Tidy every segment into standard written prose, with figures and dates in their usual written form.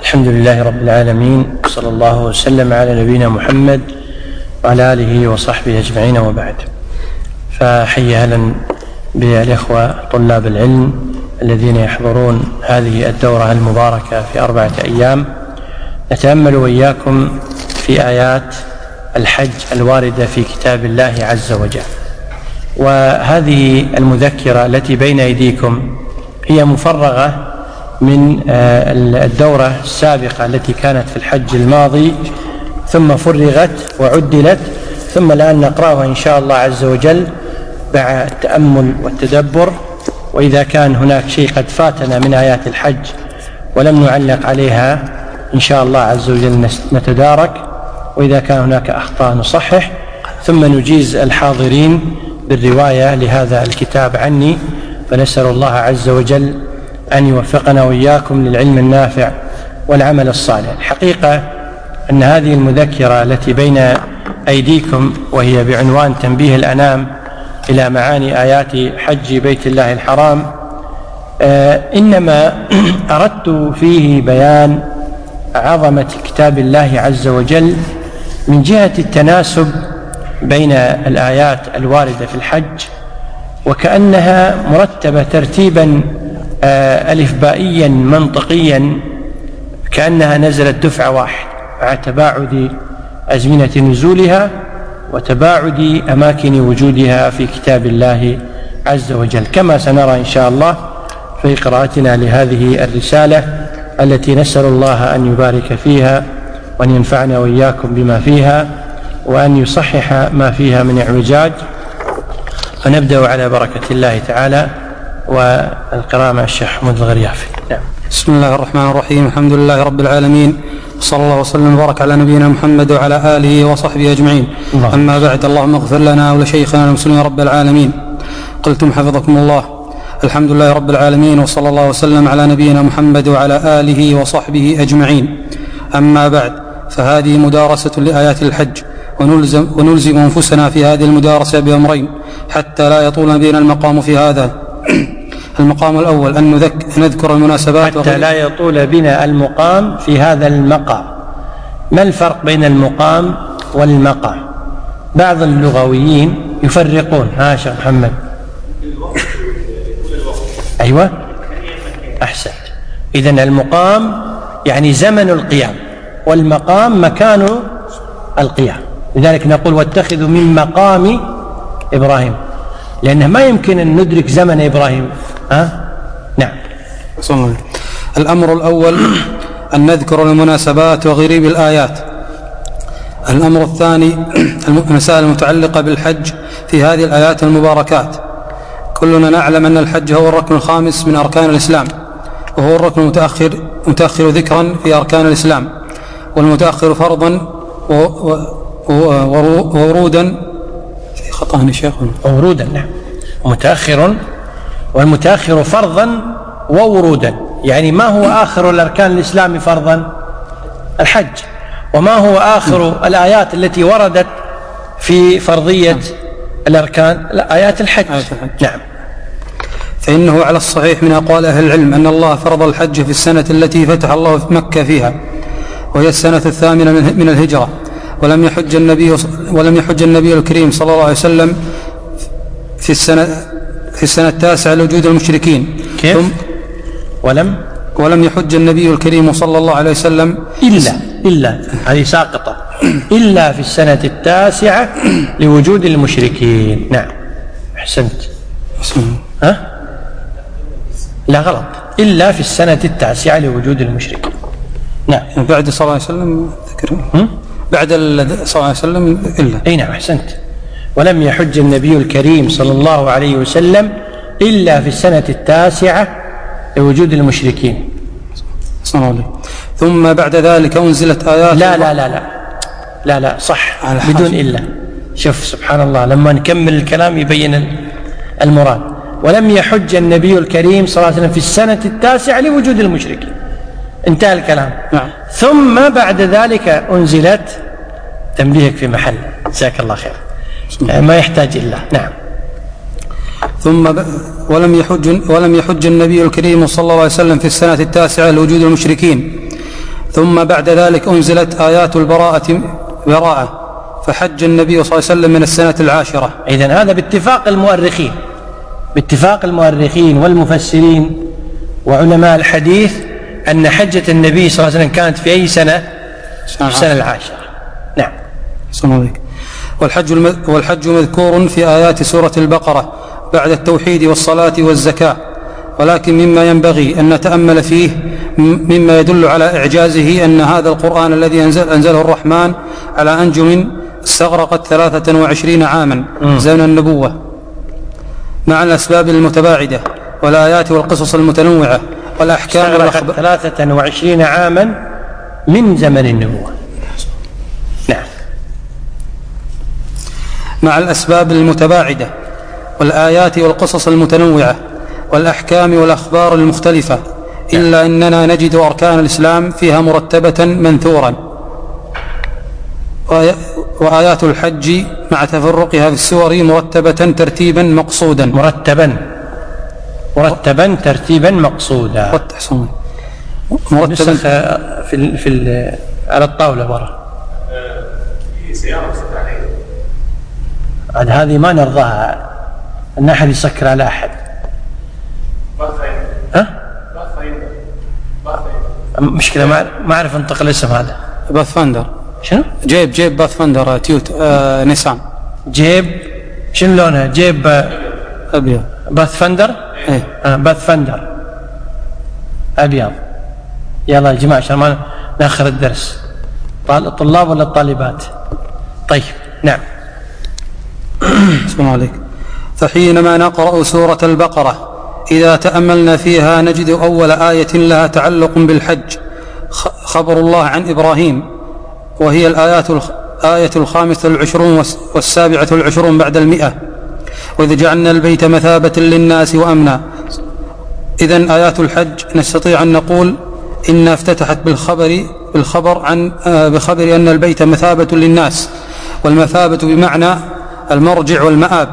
الحمد لله رب العالمين، صلى الله وسلم على نبينا محمد وعلى آله وصحبه أجمعين، وبعد. فحي أهلا بالإخوة طلاب العلم الذين يحضرون هذه الدورة المباركة في 4 أيام. نتأمل وإياكم في آيات الحج الواردة في كتاب الله عز وجل. وهذه المذكرة التي بين أيديكم هي مفرغة من الدورة السابقة التي كانت في الحج الماضي، ثم فرغت وعدلت، ثم الآن نقرأها إن شاء الله عز وجل مع التأمل والتدبر. وإذا كان هناك شيء قد فاتنا من آيات الحج ولم نعلق عليها إن شاء الله عز وجل نتدارك، وإذا كان هناك أخطاء نصحح، ثم نجيز الحاضرين بالرواية لهذا الكتاب عني. فنسأل الله عز وجل أن يوفقنا وإياكم للعلم النافع والعمل الصالح. الحقيقة أن هذه المذكرة التي بين أيديكم وهي بعنوان تنبيه الأنام إلى معاني آيات حج بيت الله الحرام، إنما أردت فيه بيان عظمة كتاب الله عز وجل من جهة التناسب بين الآيات الواردة في الحج، وكأنها مرتبة ترتيبا ألفبائيا منطقيا، كأنها نزلت دفعة واحد مع تباعد أزمنة نزولها وتباعد أماكن وجودها في كتاب الله عز وجل، كما سنرى إن شاء الله في قراءتنا لهذه الرسالة التي نسأل الله أن يبارك فيها وأن ينفعنا وإياكم بما فيها وأن يصحح ما فيها من اعوجاج. فنبدأ على بركة الله تعالى، والقراءة مع الشيخ حمود الغريافي. نعم. بسم الله الرحمن الرحيم. الحمد لله رب العالمين، صلى الله وسلم وبارك على نبينا محمد وعلى آله وصحبه أجمعين. أما بعد، اللهم اغفر لنا ولشيخنا المسلمين رب العالمين. قلتم حفظكم الله. الحمد لله رب العالمين، وصلى الله وسلم على نبينا محمد وعلى آله وصحبه أجمعين. أما بعد، فهذه مدارسة لآيات الحج، ونلزم أنفسنا في هذه المدارسة بأمرين حتى لا يطول بنا المقام في هذا. المقام الأول أن نذكر المناسبات حتى لا يطول بنا المقام في هذا المقام. ما الفرق بين المقام والمقام؟ بعض اللغويين يفرقون. شيخ محمد. أيوة، أحسنت. إذن المقام يعني زمن القيام، والمقام مكان القيام. لذلك نقول واتخذوا من مقام إبراهيم، لأنه ما يمكن أن ندرك زمن إبراهيم. نعم. الأمر الأول أن نذكر المناسبات وغريب الآيات. الأمر الثاني المسائل المتعلقة بالحج في هذه الآيات المباركات. كلنا نعلم أن الحج هو الركن الخامس من أركان الإسلام، وهو الركن المتأخر ذكرا في أركان الإسلام، والمتأخر فرضا وورودا في خطأ شيخ ورودا. نعم، متأخر، والمتأخر فرضا وورودا. يعني ما هو آخر الأركان الإسلام فرضا؟ الحج. وما هو آخر الآيات التي وردت في فرضية الأركان؟ آيات الحج. نعم. فإنه على الصحيح من أقوال أهل العلم أن الله فرض الحج في السنة التي فتح الله في مكة فيها، وهي السنة 8 من الهجرة، ولم يحج النبي الكريم صلى الله عليه وسلم في السنة 9 لوجود المشركين. كيف؟ ولم يحج النبي الكريم صلى الله عليه وسلم إلا هذه ساقطة، إلا في السنة 9 لوجود المشركين. نعم، أحسنت. لا، غلط. إلا في السنة 9 لوجود المشركين. نعم. بعد صلى الله عليه وسلم بعد صلى الله عليه وسلم إلا. أي نعم، أحسنت. ولم يحج النبي الكريم صلى الله عليه وسلم إلا في السنة 9 لوجود المشركين. ثم بعد ذلك أنزلت آيات. لا صح، بدون إلا. شوف سبحان الله، لما نكمل الكلام يبين المراد. ولم يحج النبي الكريم صلى الله عليه وسلم في السنة 9 لوجود المشركين، انتهى الكلام. نعم. ثم بعد ذلك أنزلت، تنبيهك في محل، جزاك الله خير، ما يحتاج إلا. نعم. ثم ولم يحج النبي الكريم صلى الله عليه وسلم في السنة 9 لوجود المشركين، ثم بعد ذلك أنزلت آيات البراءة فحج النبي صلى الله عليه وسلم من السنة 10. إذن هذا باتفاق المؤرخين والمفسرين وعلماء الحديث أن حجة النبي صلى الله عليه وسلم كانت في أي سنة؟ في السنة 10. نعم. والحج مذكور في آيات سورة البقرة بعد التوحيد والصلاة والزكاة، ولكن مما ينبغي أن نتأمل فيه مما يدل على إعجازه أن هذا القرآن الذي أنزله الرحمن على أنجم استغرقت 23 عاما زمن النبوة مع الأسباب المتباعدة والآيات والقصص المتنوعة والأحكام 23 عاما من زمن النبوة. نعم. مع الأسباب المتباعدة والآيات والقصص المتنوعة والأحكام والأخبار المختلفة، إلا أننا نجد أركان الإسلام فيها مرتبة منثورا، وآيات الحج مع تفرقها في السور مرتبة ترتيبا مقصودا. مرتبا ترتيبا مقصودا. مرتبا على الطاولة برا. عاد هذه ما نرضاها أن أحد يسكر على أحد. مشكلة ما أعرف أنطق الاسم هذا. باث فاندر. شنو؟ جيب باث فاندر تيوت نيسان. جيب شنو لونها؟ جيب أبيض. باث فاندر. باث فاندر أبيض. يلا يا جماعة عشان ما نأخر الدرس. الطلاب ولا الطالبات؟ طيب. نعم. بسم الله عليك. فحينما نقرأ سورة البقرة إذا تأملنا فيها نجد أول آية لها تعلق بالحج خبر الله عن إبراهيم، وهي الآية 25 و27 بعد 100. وإذ جعلنا البيت مثابة للناس وأمنا. إذن آيات الحج نستطيع أن نقول إنها افتتحت بخبر أن البيت مثابة للناس، والمثابة بمعنى المرجع والمآب.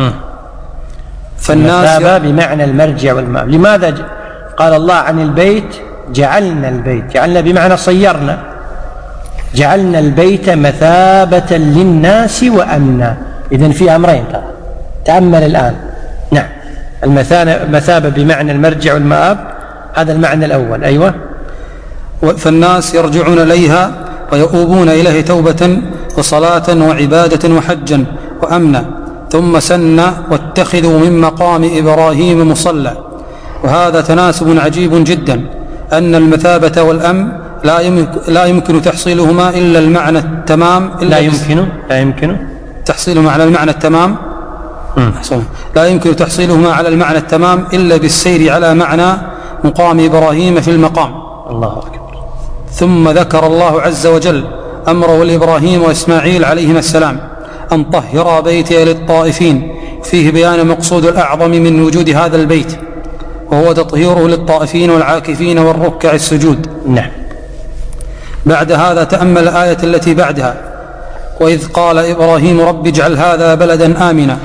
المثابة بمعنى المرجع والمآب. لماذا قال الله عن البيت جعلنا البيت؟ جعلنا بمعنى صيرنا. جعلنا البيت مثابة للناس وأمنا. إذن في أمرين ترى، تأمل الآن. نعم. المثابة بمعنى المرجع والمآب، هذا المعنى الأول. أيوة. فالناس يرجعون إليها ويؤوبون إليه توبة وصلاة وعبادة وحجا وأمنا. ثم سن واتخذوا من مقام إبراهيم مصلى. وهذا تناسب عجيب جدا، أن المثابة والأمن لا يمكن تحصيلهما إلا المعنى التمام. لا يمكن تحصيلهما على المعنى التمام. لا يمكن تحصيلهما على المعنى التمام إلا بالسير على معنى مقام إبراهيم في المقام. الله أكبر. ثم ذكر الله عز وجل أمره لإبراهيم وإسماعيل عليهما السلام أن طهر بيتي للطائفين، فيه بيان مقصود الأعظم من وجود هذا البيت، وهو تطهيره للطائفين والعاكفين والركع السجود. نعم. بعد هذا تأمل الآية التي بعدها: وإذ قال إبراهيم رب اجعل هذا بلدا آمنا.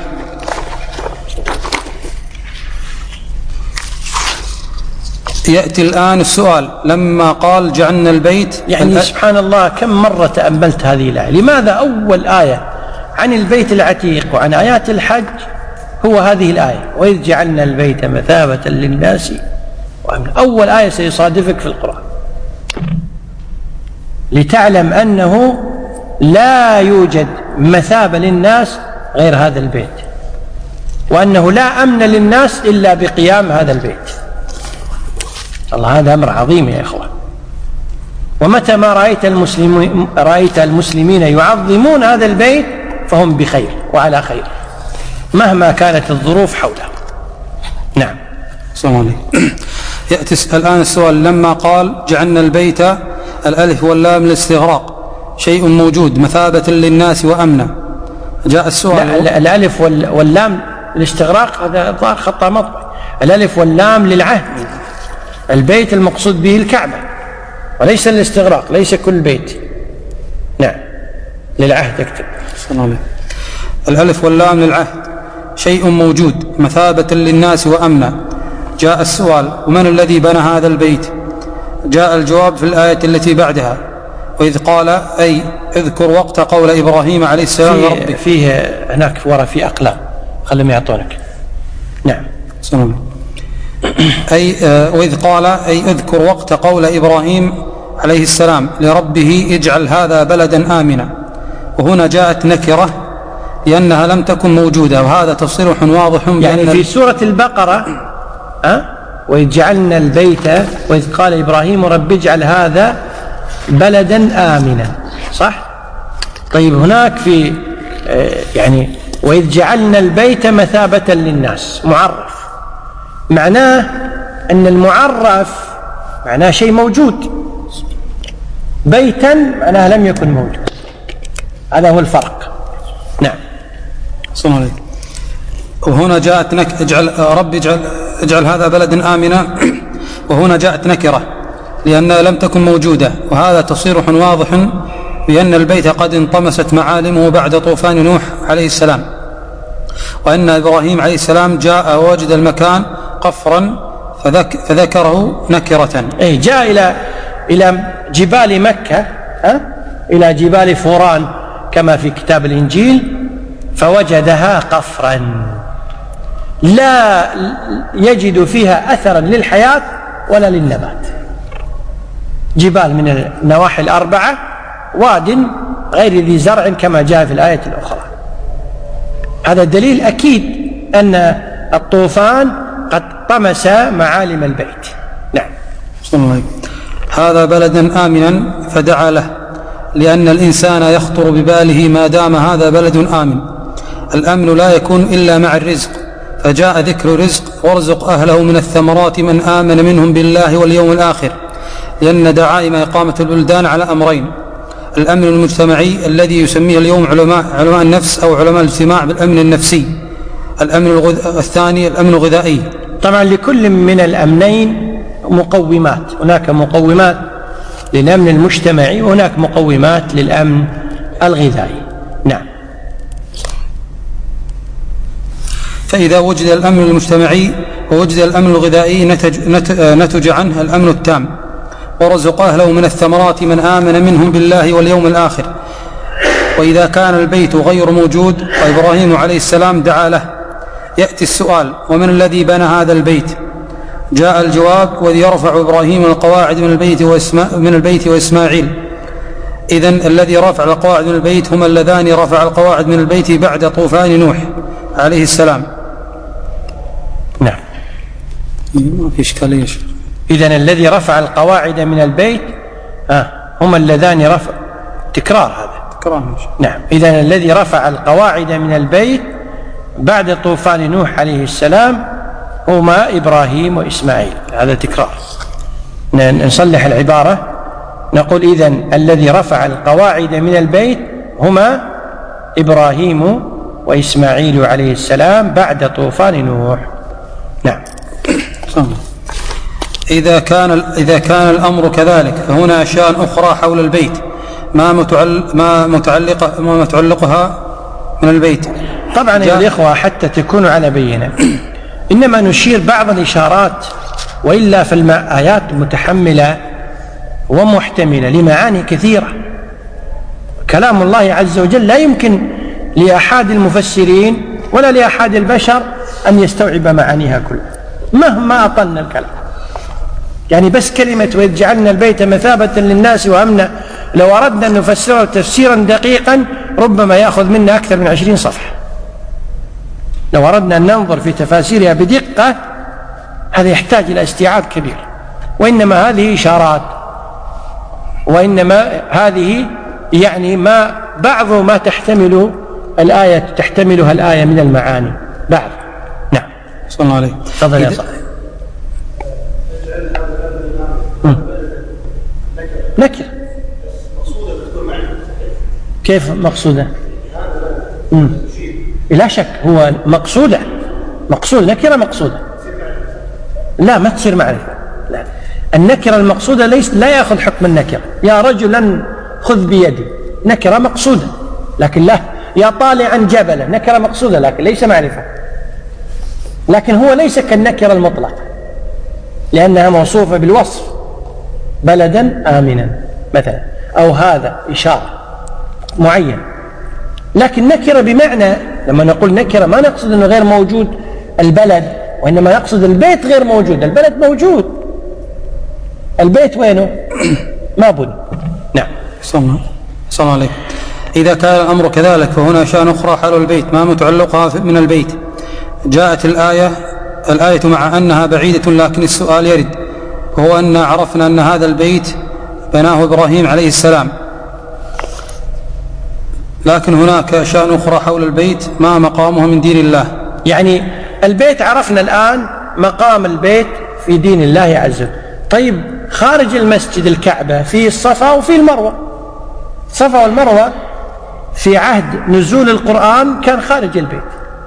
يأتي الآن السؤال: لما قال جعلنا البيت، يعني سبحان الله كم مرة تأملت هذه الآية. لماذا أول آية عن البيت العتيق وعن آيات الحج هو هذه الآية وإذ جعلنا البيت مثابة للناس وأمنا؟ أول آية سيصادفك في القرآن لتعلم أنه لا يوجد مثابة للناس غير هذا البيت، وأنه لا أمن للناس إلا بقيام هذا البيت. الله، هذا أمر عظيم يا إخوان. ومتى ما رأيت المسلمين يعظمون هذا البيت فهم بخير وعلى خير مهما كانت الظروف حوله. نعم. السلام عليكم. يأتي الآن السؤال: لما قال جعلنا البيت، الألف واللام للاستغراق، شيء موجود مثابة للناس وأمنا. جاء السؤال. لا، الألف واللام للاستغراق هذا ظاهر خطأ مطبع. الألف واللام للعهد. البيت المقصود به الكعبة وليس الاستغراق، ليس كل بيت. نعم، للعهد. اكتب. الألف واللام للعهد، شيء موجود مثابة للناس وأمنا. جاء السؤال: ومن الذي بنى هذا البيت؟ جاء الجواب في الآية التي بعدها: وإذ قال أي اذكر وقت قول إبراهيم عليه السلام لربه. فيه هناك وراء في أقلام خلهم يعطونك. نعم. أي وإذ قال أي اذكر وقت قول إبراهيم عليه السلام لربه اجعل هذا بلدا آمنا، وهنا جاءت نكرة لأنها لم تكن موجودة، وهذا تصريح واضح يعني في سورة البقرة وإذ جعلنا البيت وإذ قال إبراهيم رب اجعل هذا بلدا آمنا، صح؟ طيب هناك في يعني وإذ جعلنا البيت مثابة للناس معرف، معناه أن المعرف معناه شيء موجود، بيتا معناه لم يكن موجود، هذا هو الفرق. نعم. صلى الله عليه. وهنا جاءت رب اجعل هذا بلدا آمنا، وهنا جاءت نكرة لأنها لم تكن موجودة، وهذا تصريح واضح بأن البيت قد انطمست معالمه بعد طوفان نوح عليه السلام، وأن إبراهيم عليه السلام جاء ووجد المكان قفرا فذكره نكرة. جاء إلى جبال مكة، إلى جبال فوران كما في كتاب الإنجيل، فوجدها قفرا لا يجد فيها أثرا للحياة ولا للنبات، جبال من النواحي الأربعة، واد غير ذي زرع كما جاء في الآية الأخرى. هذا دليل أكيد أن الطوفان قد طمس معالم البيت. نعم. هذا بلدا آمنا فدعا له، لأن الإنسان يخطر بباله ما دام هذا بلد آمن. الأمن لا يكون إلا مع الرزق، فجاء ذكر رزق وارزق أهله من الثمرات من آمن منهم بالله واليوم الآخر، لأن دعائم إقامة البلدان على أمرين: الأمن المجتمعي الذي يسميه اليوم علماء النفس أو علماء الاجتماع بالأمن النفسي، الأمن الثاني الأمن الغذائي. طبعا لكل من الأمنين مقومات، هناك مقومات للأمن المجتمعي وهناك مقومات للأمن الغذائي. نعم. فإذا وجد الأمن المجتمعي ووجد الأمن الغذائي نتج عنه الأمن التام، ورزق أهله من الثمرات من آمن منهم بالله واليوم الآخر. وإذا كان البيت غير موجود وإبراهيم عليه السلام دعا له، يأتي السؤال: ومن الذي بنى هذا البيت؟ جاء الجواب: وإذ يرفع إبراهيم القواعد من البيت وإسماعيل. إذن الذي رفع القواعد من البيت هما اللذان رفع القواعد من البيت بعد طوفان نوح عليه السلام. نعم. ما في إشكالية. إذن الذي رفع القواعد من البيت هما اللذان رفع تكرار هذا. نعم. إذن الذي رفع القواعد من البيت بعد طوفان نوح عليه السلام هما إبراهيم وإسماعيل، هذا تكرار. نصلح العبارة، نقول إذن الذي رفع القواعد من البيت هما إبراهيم وإسماعيل عليه السلام بعد طوفان نوح. نعم. إذا كان الأمر كذلك، فهنا أشياء أخرى حول البيت ما متعلقها من البيت. طبعا يا الإخوة حتى تكونوا على بينة، إنما نشير بعض الإشارات، وإلا فالآيات متحملة ومحتملة لمعاني كثيرة. كلام الله عز وجل لا يمكن لأحد المفسرين ولا لأحد البشر أن يستوعب معانيها كلها مهما أطلنا الكلام. يعني بس كلمة وإذ جعلنا البيت مثابة للناس وأمنا، لو أردنا أن نفسره تفسيرا دقيقا ربما يأخذ منا أكثر من 20 صفحة. لو أردنا أن ننظر في تفاسيرها بدقة هذا يحتاج إلى استيعاب كبير، وإنما هذه إشارات، وإنما هذه يعني بعض ما تحتملها الآية من المعاني بعض. نعم. صلى الله عليه. تفضل يا صاحبي. نكرة كيف مقصودة؟ لا شك هو مقصودة نكرة مقصودة، لا ما تصير معرفة. لا، النكرة المقصودة لا يأخذ حكم النكرة. يا رجلا خذ بيدي، نكرة مقصودة، لكن لا يا طالعا جبلا، نكرة مقصودة لكن ليس معرفة. لكن هو ليس كالنكرة المطلقة لأنها موصوفة بالوصف، بلدا آمنا مثلا، أو هذا إشارة معين. لكن نكرة بمعنى، لما نقول نكرة ما نقصد أنه غير موجود البلد، وإنما نقصد البيت غير موجود. البلد موجود، البيت وينه؟ ما بني. نعم. صلى الله عليه. إذا كان الأمر كذلك فهنا شأن أخرى حال البيت ما متعلقها من البيت. جاءت الآية مع أنها بعيدة، لكن السؤال يرد، وهو أن عرفنا أن هذا البيت بناه إبراهيم عليه السلام، لكن هناك شأن أخرى حول البيت ما مقامه من دين الله. يعني البيت عرفنا الآن مقام البيت في دين الله عز وجل. طيب خارج المسجد الكعبة في الصفا وفي المروة. الصفا والمروة في عهد نزول القرآن كان خارج البيت.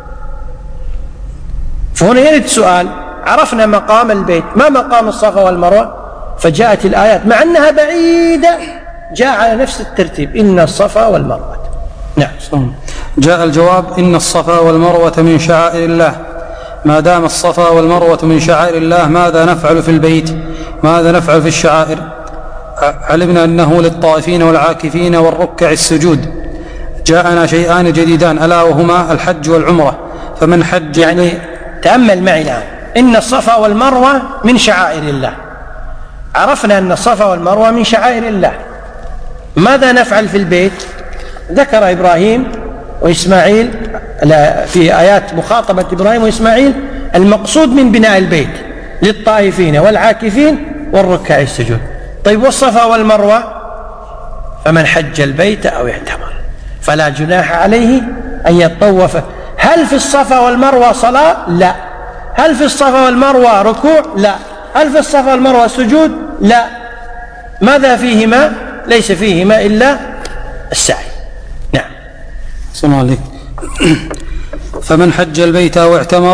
فهنا يرد سؤال، عرفنا مقام البيت، ما مقام الصفا والمروة؟ فجاءت الآيات مع أنها بعيدة جاء على نفس الترتيب، إن الصفا والمروة. نعم. جاء الجواب: إن الصفا والمروة من شعائر الله. ما دام الصفا والمروة من شعائر الله ماذا نفعل في البيت؟ ماذا نفعل في الشعائر؟ علمنا أنه للطائفين والعاكفين والركع السجود. جاءنا شيئان جديدان ألا وهما الحج والعمرة. فمن حج، يعني تأمل معي الآن، إن الصفا والمروة من شعائر الله. عرفنا أن الصفا والمروة من شعائر الله. ماذا نفعل في البيت؟ ذكر إبراهيم وإسماعيل في آيات مخاطبة إبراهيم وإسماعيل المقصود من بناء البيت للطائفين والعاكفين والركع السجود. طيب والصفا والمروة؟ فمن حج البيت أو اعتمر فلا جناح عليه أن يطوف. هل في الصفا والمروة صلاة؟ لا. هل في الصفا والمروة ركوع؟ لا. هل في الصفا والمروة سجود؟ لا. ماذا فيهما؟ ليس فيهما إلا السعي. نعم. السلام عليكم. فمن حج البيت أو اعتمر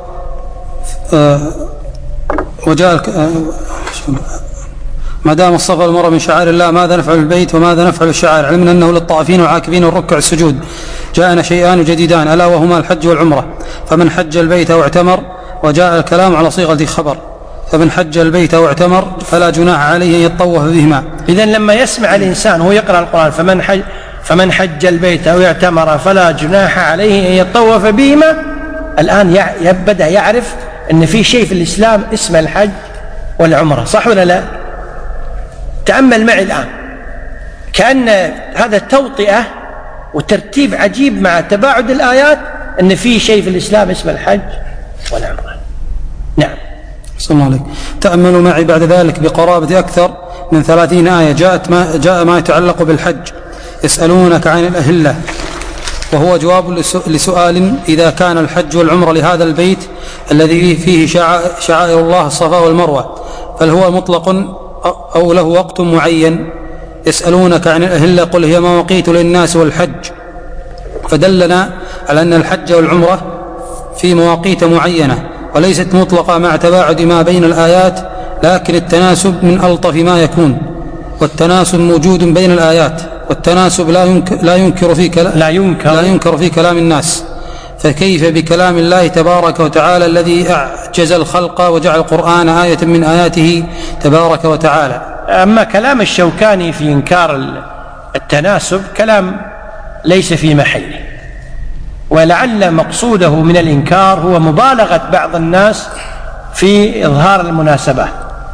وجاء ما دام الصفا والمروة من شعائر الله ماذا نفعل البيت وماذا نفعل الشعائر؟ علمنا أنه للطائفين والعاكفين والركع السجود. جاءنا شيئان جديدان ألا وهما الحج والعمرة. فمن حج البيت أو اعتمر، وجاء الكلام على صيغة خبر، فمن حج البيت أو اعتمر فلا جناح عليه أن يطوف بهما. إذن لما يسمع الإنسان وهو يقرأ القرآن فمن حج البيت أو اعتمر فلا جناح عليه أن يطوف بهما، الآن بدأ يعرف أن في شيء في الإسلام اسمه الحج والعمرة، صح ولا لا؟ تأمل معي الآن، كأن هذا توطئة وترتيب عجيب مع تباعد الآيات، أن في شيء في الإسلام اسمه الحج والعمرة. نعم. صلى الله عليك. تأملوا معي بعد ذلك بقرابة أكثر من 30 آية جاء ما يتعلق بالحج. يسألونك عن الأهلة، وهو جواب لسؤال: إذا كان الحج والعمرة لهذا البيت الذي فيه شعائر الله الصفا والمروة، فهل هو مطلق أو له وقت معين؟ يسألونك عن الأهلة قل هي مواقيت للناس والحج. فدلنا على أن الحج والعمرة في مواقيت معينة وليست مطلقة مع تباعد ما بين الآيات، لكن التناسب من ألطف ما يكون، والتناسب موجود بين الآيات، والتناسب لا ينكر في كلام الناس، فكيف بكلام الله تبارك وتعالى الذي أعجز الخلق وجعل القرآن آية من آياته تبارك وتعالى. أما كلام الشوكاني في إنكار التناسب كلام ليس في محله، ولعل مقصوده من الإنكار هو مبالغة بعض الناس في إظهار المناسبات،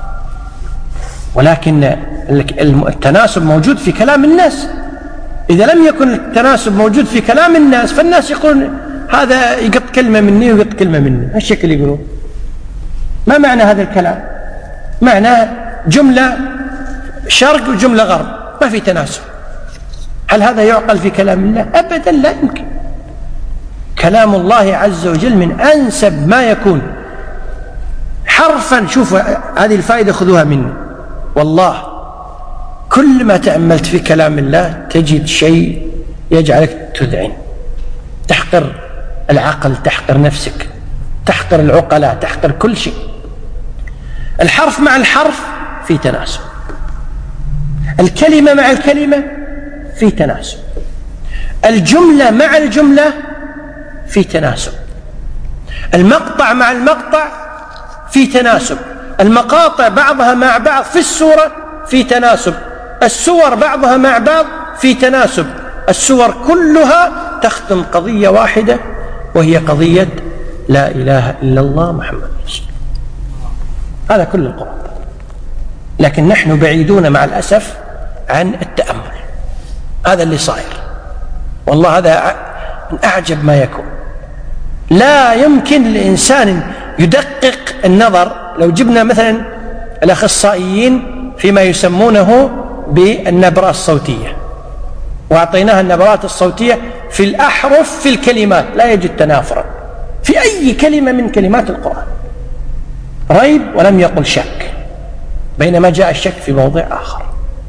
ولكن التناسب موجود في كلام الناس. إذا لم يكن التناسب موجود في كلام الناس فالناس يقولون هذا يقط كلمة مني ويقط كلمة مني، هالشكل يقولون. ما معنى هذا الكلام؟ معناه جملة شرق وجملة غرب، ما في تناسب. هل هذا يعقل في كلام الله؟ أبدا لا يمكن. كلام الله عز وجل من أنسب ما يكون حرفا. شوفوا هذه الفائدة خذوها مني، والله كل ما تأملت في كلام الله تجد شيء يجعلك تذعن، تحقر العقل، تحقر نفسك، تحقر العقلاء، تحقر كل شيء. الحرف مع الحرف في تناسب، الكلمة مع الكلمة في تناسب، الجملة مع الجملة في تناسب، المقطع مع المقطع في تناسب، المقاطع بعضها مع بعض في السورة في تناسب، السور بعضها مع بعض في تناسب، السور كلها تخدم قضية واحدة وهي قضية لا إله إلا الله محمد رسول الله. هذا كل القرآن. لكن نحن بعيدون مع الأسف عن التأمل. هذا اللي صاير، والله هذا من أعجب ما يكون. لا يمكن لإنسان يدقق النظر. لو جبنا مثلا الأخصائيين فيما يسمونه بالنبرة الصوتية وأعطيناها النبرات الصوتية في الأحرف في الكلمات، لا يجد تنافرا في أي كلمة من كلمات القرآن، ريب ولم يقل شك، بينما جاء الشك في موضع آخر.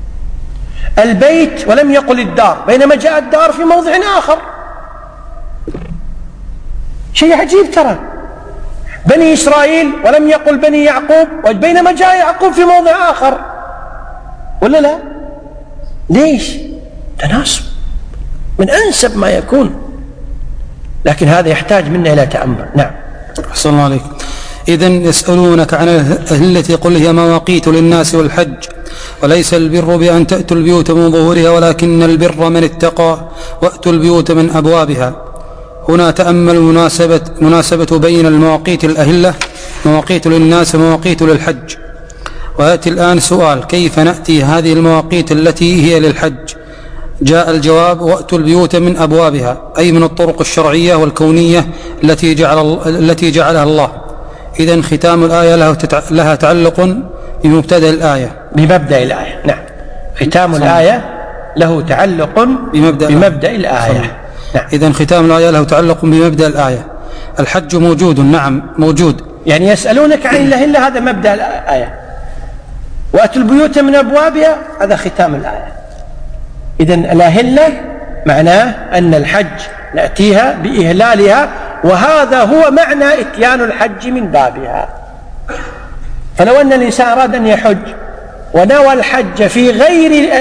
البيت ولم يقل الدار، بينما جاء الدار في موضع آخر. شيء عجيب ترى. بني إسرائيل ولم يقل بني يعقوب، بينما جاء يعقوب في موضع آخر، ولا لا؟ ليش؟ تناسب من أنسب ما يكون. لكن هذا يحتاج منا إلى تأمل. نعم. أحسن الله عليك. إذن يسألونك عن التي قل هي مواقيت للناس والحج وليس البر بأن تأتوا البيوت من ظهورها ولكن البر من اتقى وأتوا البيوت من أبوابها. هنا تأمل مناسبة بين المواقيت الأهلة، مواقيت للناس ومواقيت للحج. ويأتي الآن سؤال: كيف نأتي هذه المواقيت التي هي للحج؟ جاء الجواب: وأتوا البيوت من أبوابها، أي من الطرق الشرعية والكونية التي جعلها الله. إذن ختام الآية لها تعلق بمبتدأ الآية. بمبدأ الآية. نعم. ختام الآية له تعلق بمبدأ الآية. نعم. إذن ختام الآية له تعلق بمبدأ الآية. الحج موجود، نعم موجود. يعني يسألونك عن الأهلة، هذا مبدأ الآية. وأتوا البيوت من أبوابها، هذا ختام الآية. إذن الأهلة معناه أن الحج نأتيها بإهلالها، وهذا هو معنى إتيان الحج من بابها. فلو أن الإنسان أراد أن يحج ونوى الحج في غير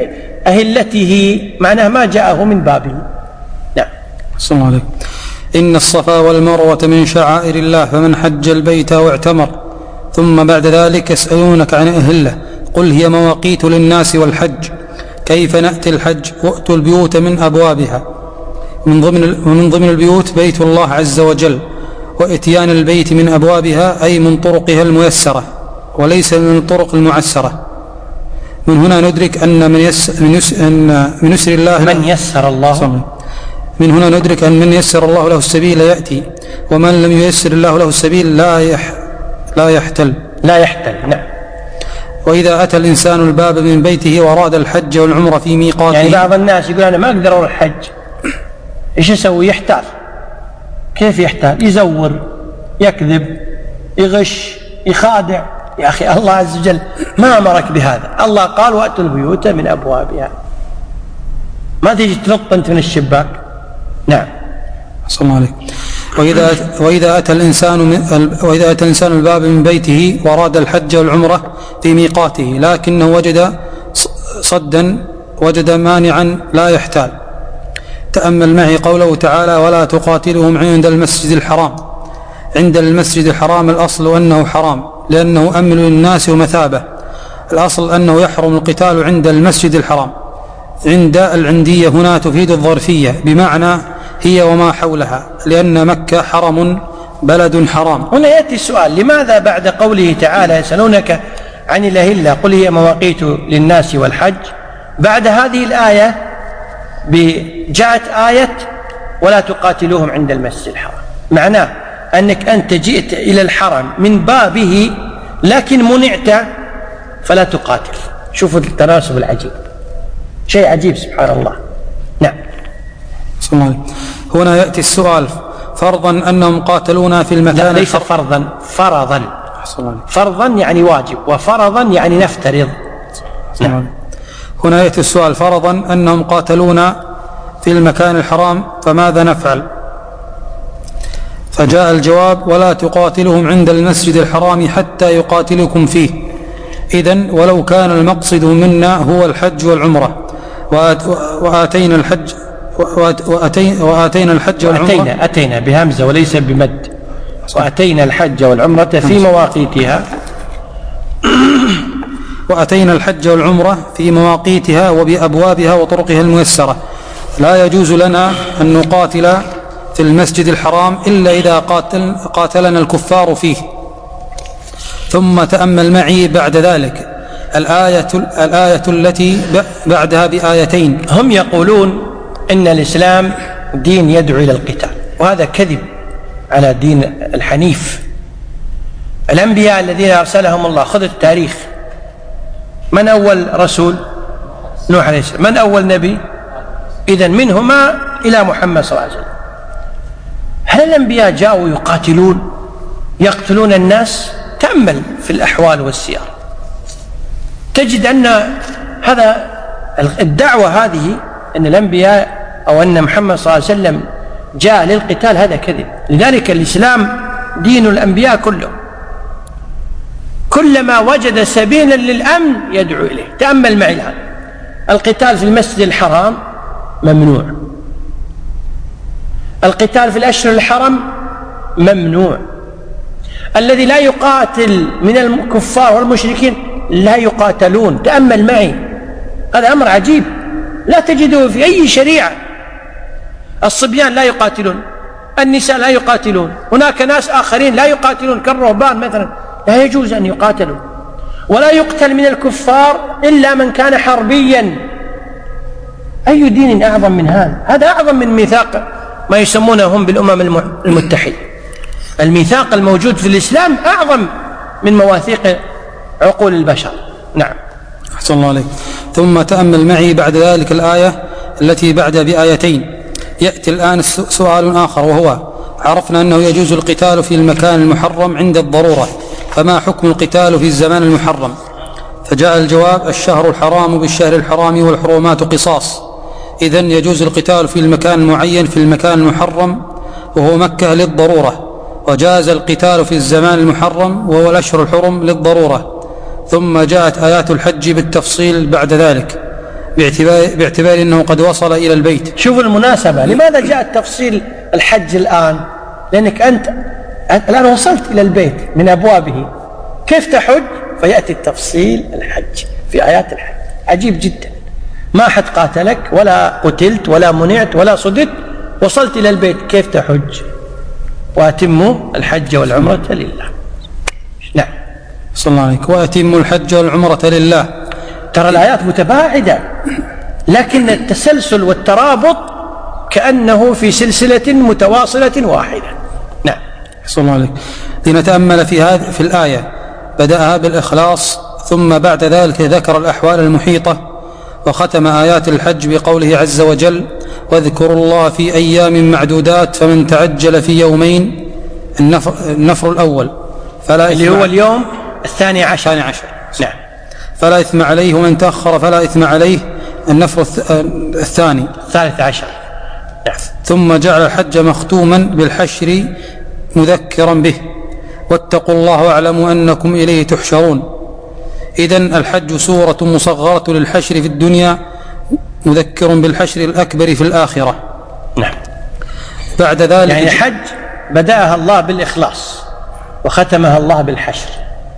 أهلته معناه ما جاءه من بابه. نعم. السلام عليكم. إن الصفا والمروة من شعائر الله فمن حج البيت واعتمر. ثم بعد ذلك يسألونك عن أهلة، قل هي مواقيت للناس والحج. كيف نأتي الحج؟ وأتوا البيوت من أبوابها. من ضمن البيوت بيت الله عز وجل، وإتيان البيت من أبوابها أي من طرقها الميسرة وليس من الطرق المعسرة. من هنا ندرك أن من يسر الله من يسر الله، من هنا ندرك أن من يسر الله له السبيل يأتي، ومن لم ييسر الله له السبيل لا يحتل. نعم. وإذا أتى الإنسان الباب من بيته وأراد الحج والعمرة في ميقاته. يعني بعض الناس يقول أنا ما أقدر أروح الحج، إيش يسوي؟ يحتال. كيف يحتال؟ يزور، يكذب، يغش، يخادع. يا أخي الله عز وجل ما أمرك بهذا. الله قال وأتوا البيوت من أبوابها، ما تيجي تنط أنت من الشباك. نعم. صلى الله عليه. وإذا أتى الإنسان الباب من بيته وأراد الحج والعمرة في ميقاته لكنه وجد مانعا لا يحتال. تأمل معي قوله تعالى: ولا تقاتلهم عند المسجد الحرام. عند المسجد الحرام الأصل أنه حرام لأنه أمن للناس ومثابة. الأصل أنه يحرم القتال عند المسجد الحرام. عند العندية هنا تفيد الظرفية بمعنى هي وما حولها، لأن مكة حرم بلد حرام. هنا يأتي السؤال: لماذا بعد قوله تعالى يسألونك عن الأهلة قل هي مواقيت للناس والحج، بعد هذه الآية جاءت آية ولا تقاتلوهم عند المسجد الحرام؟ معناه أنك أنت جئت إلى الحرم من بابه لكن منعت فلا تقاتل. شوفوا التناسب العجيب، شيء عجيب سبحان الله. نعم. هنا يأتي السؤال: فرضا أنهم قاتلونا في المكان. ليس فرضا، فرضا. فرضا يعني واجب، وفرضا يعني نفترض. نعم. هنا يأتي السؤال: فرضا أنهم قاتلونا في المكان الحرام فماذا نفعل؟ فجاء الجواب: ولا تقاتلهم عند المسجد الحرام حتى يقاتلكم فيه. إذن ولو كان المقصد منا هو الحج والعمرة وآتينا الحج والعمرة. أتينا بهمزة وليس بمد. وأتينا الحج والعمرة في مواقيتها وأتينا الحج والعمرة في مواقيتها وبأبوابها وطرقها الميسرة، لا يجوز لنا أن نقاتل في المسجد الحرام إلا إذا قاتلنا الكفار فيه. ثم تأمل معي بعد ذلك الآية التي بعدها بآيتين. هم يقولون إن الإسلام دين يدعو إلى القتال، وهذا كذب على دين الحنيف. الأنبياء الذين أرسلهم الله، خذ التاريخ، من أول رسول؟ نوح عليه السلام. من أول نبي؟ إذن منهما إلى محمد صلى الله عليه وسلم. هل الأنبياء جاءوا يقاتلون يقتلون الناس؟ تأمل في الأحوال والسير تجد أن هذا الدعوة هذه أن الأنبياء أو أن محمد صلى الله عليه وسلم جاء للقتال، هذا كذب. لذلك الإسلام دين الأنبياء كلهم، كلما وجد سبيلا للأمن يدعو إليه. تأمل معي الآن، القتال في المسجد الحرام ممنوع، القتال في الأشهر الحرم ممنوع، الذي لا يقاتل من الكفار والمشركين لا يقاتلون. تأمل معي، هذا أمر عجيب لا تجده في أي شريعة. الصبيان لا يقاتلون، النساء لا يقاتلون، هناك ناس آخرين لا يقاتلون كالرهبان مثلا، لا يجوز أن يقاتلوا. ولا يقتل من الكفار إلا من كان حربيا. أي دين أعظم من هذا؟ هذا أعظم من ميثاق ما يسمونه هم بالأمم المتحدة. الميثاق الموجود في الإسلام أعظم من مواثيق عقول البشر. نعم. أحسن الله عليك. ثم تأمل معي بعد ذلك الآية التي بعد بآيتين. يأتي الآن سؤال آخر، وهو: عرفنا أنه يجوز القتال في المكان المحرم عند الضرورة، فما حكم القتال في الزمان المحرم؟ فجاء الجواب: الشهر الحرام بالشهر الحرام والحرمات قصاص. إذن يجوز القتال في المكان المعين في المكان المحرم وهو مكة للضرورة، وجاز القتال في الزمان المحرم وهو الأشهر الحرم للضرورة. ثم جاءت آيات الحج بالتفصيل بعد ذلك باعتبار أنه قد وصل إلى البيت. شوف المناسبة، لماذا جاء التفصيل الحج الآن؟ لأنك أنت الآن وصلت إلى البيت من أبوابه، كيف تحج؟ فيأتي التفصيل الحج في آيات الحج. عجيب جدا، ما أحد قاتلك ولا قتلت ولا منعت ولا صدت، وصلت إلى البيت كيف تحج؟ وأتموا الحج والعمرة لله. نعم. صلى الله عليك. وأتموا الحج والعمرة لله. ترى الآيات متباعدة، لكن التسلسل والترابط كأنه في سلسلة متواصلة واحدة. نعم. صلى الله عليك. لنتأمل في الآية، بدأها بالإخلاص، ثم بعد ذلك ذكر الأحوال المحيطة، وختم آيات الحج بقوله عز وجل: واذكروا الله في أيام معدودات، فمن تعجل في يومين. النفر الأول اللي هو اليوم الثاني عشر. نعم. فلا إثم عليه، ومن تأخر فلا إثم عليه. النفر الثاني الثالث عشر. نعم. ثم جعل الحج مختوما بالحشر مذكرا به: واتقوا الله واعلموا أنكم إليه تحشرون. إذن الحج صورة مصغرة للحشر في الدنيا، مذكر بالحشر الأكبر في الآخرة. نعم. بعد ذلك يعني الحج بدأها الله بالإخلاص وختمها الله بالحشر.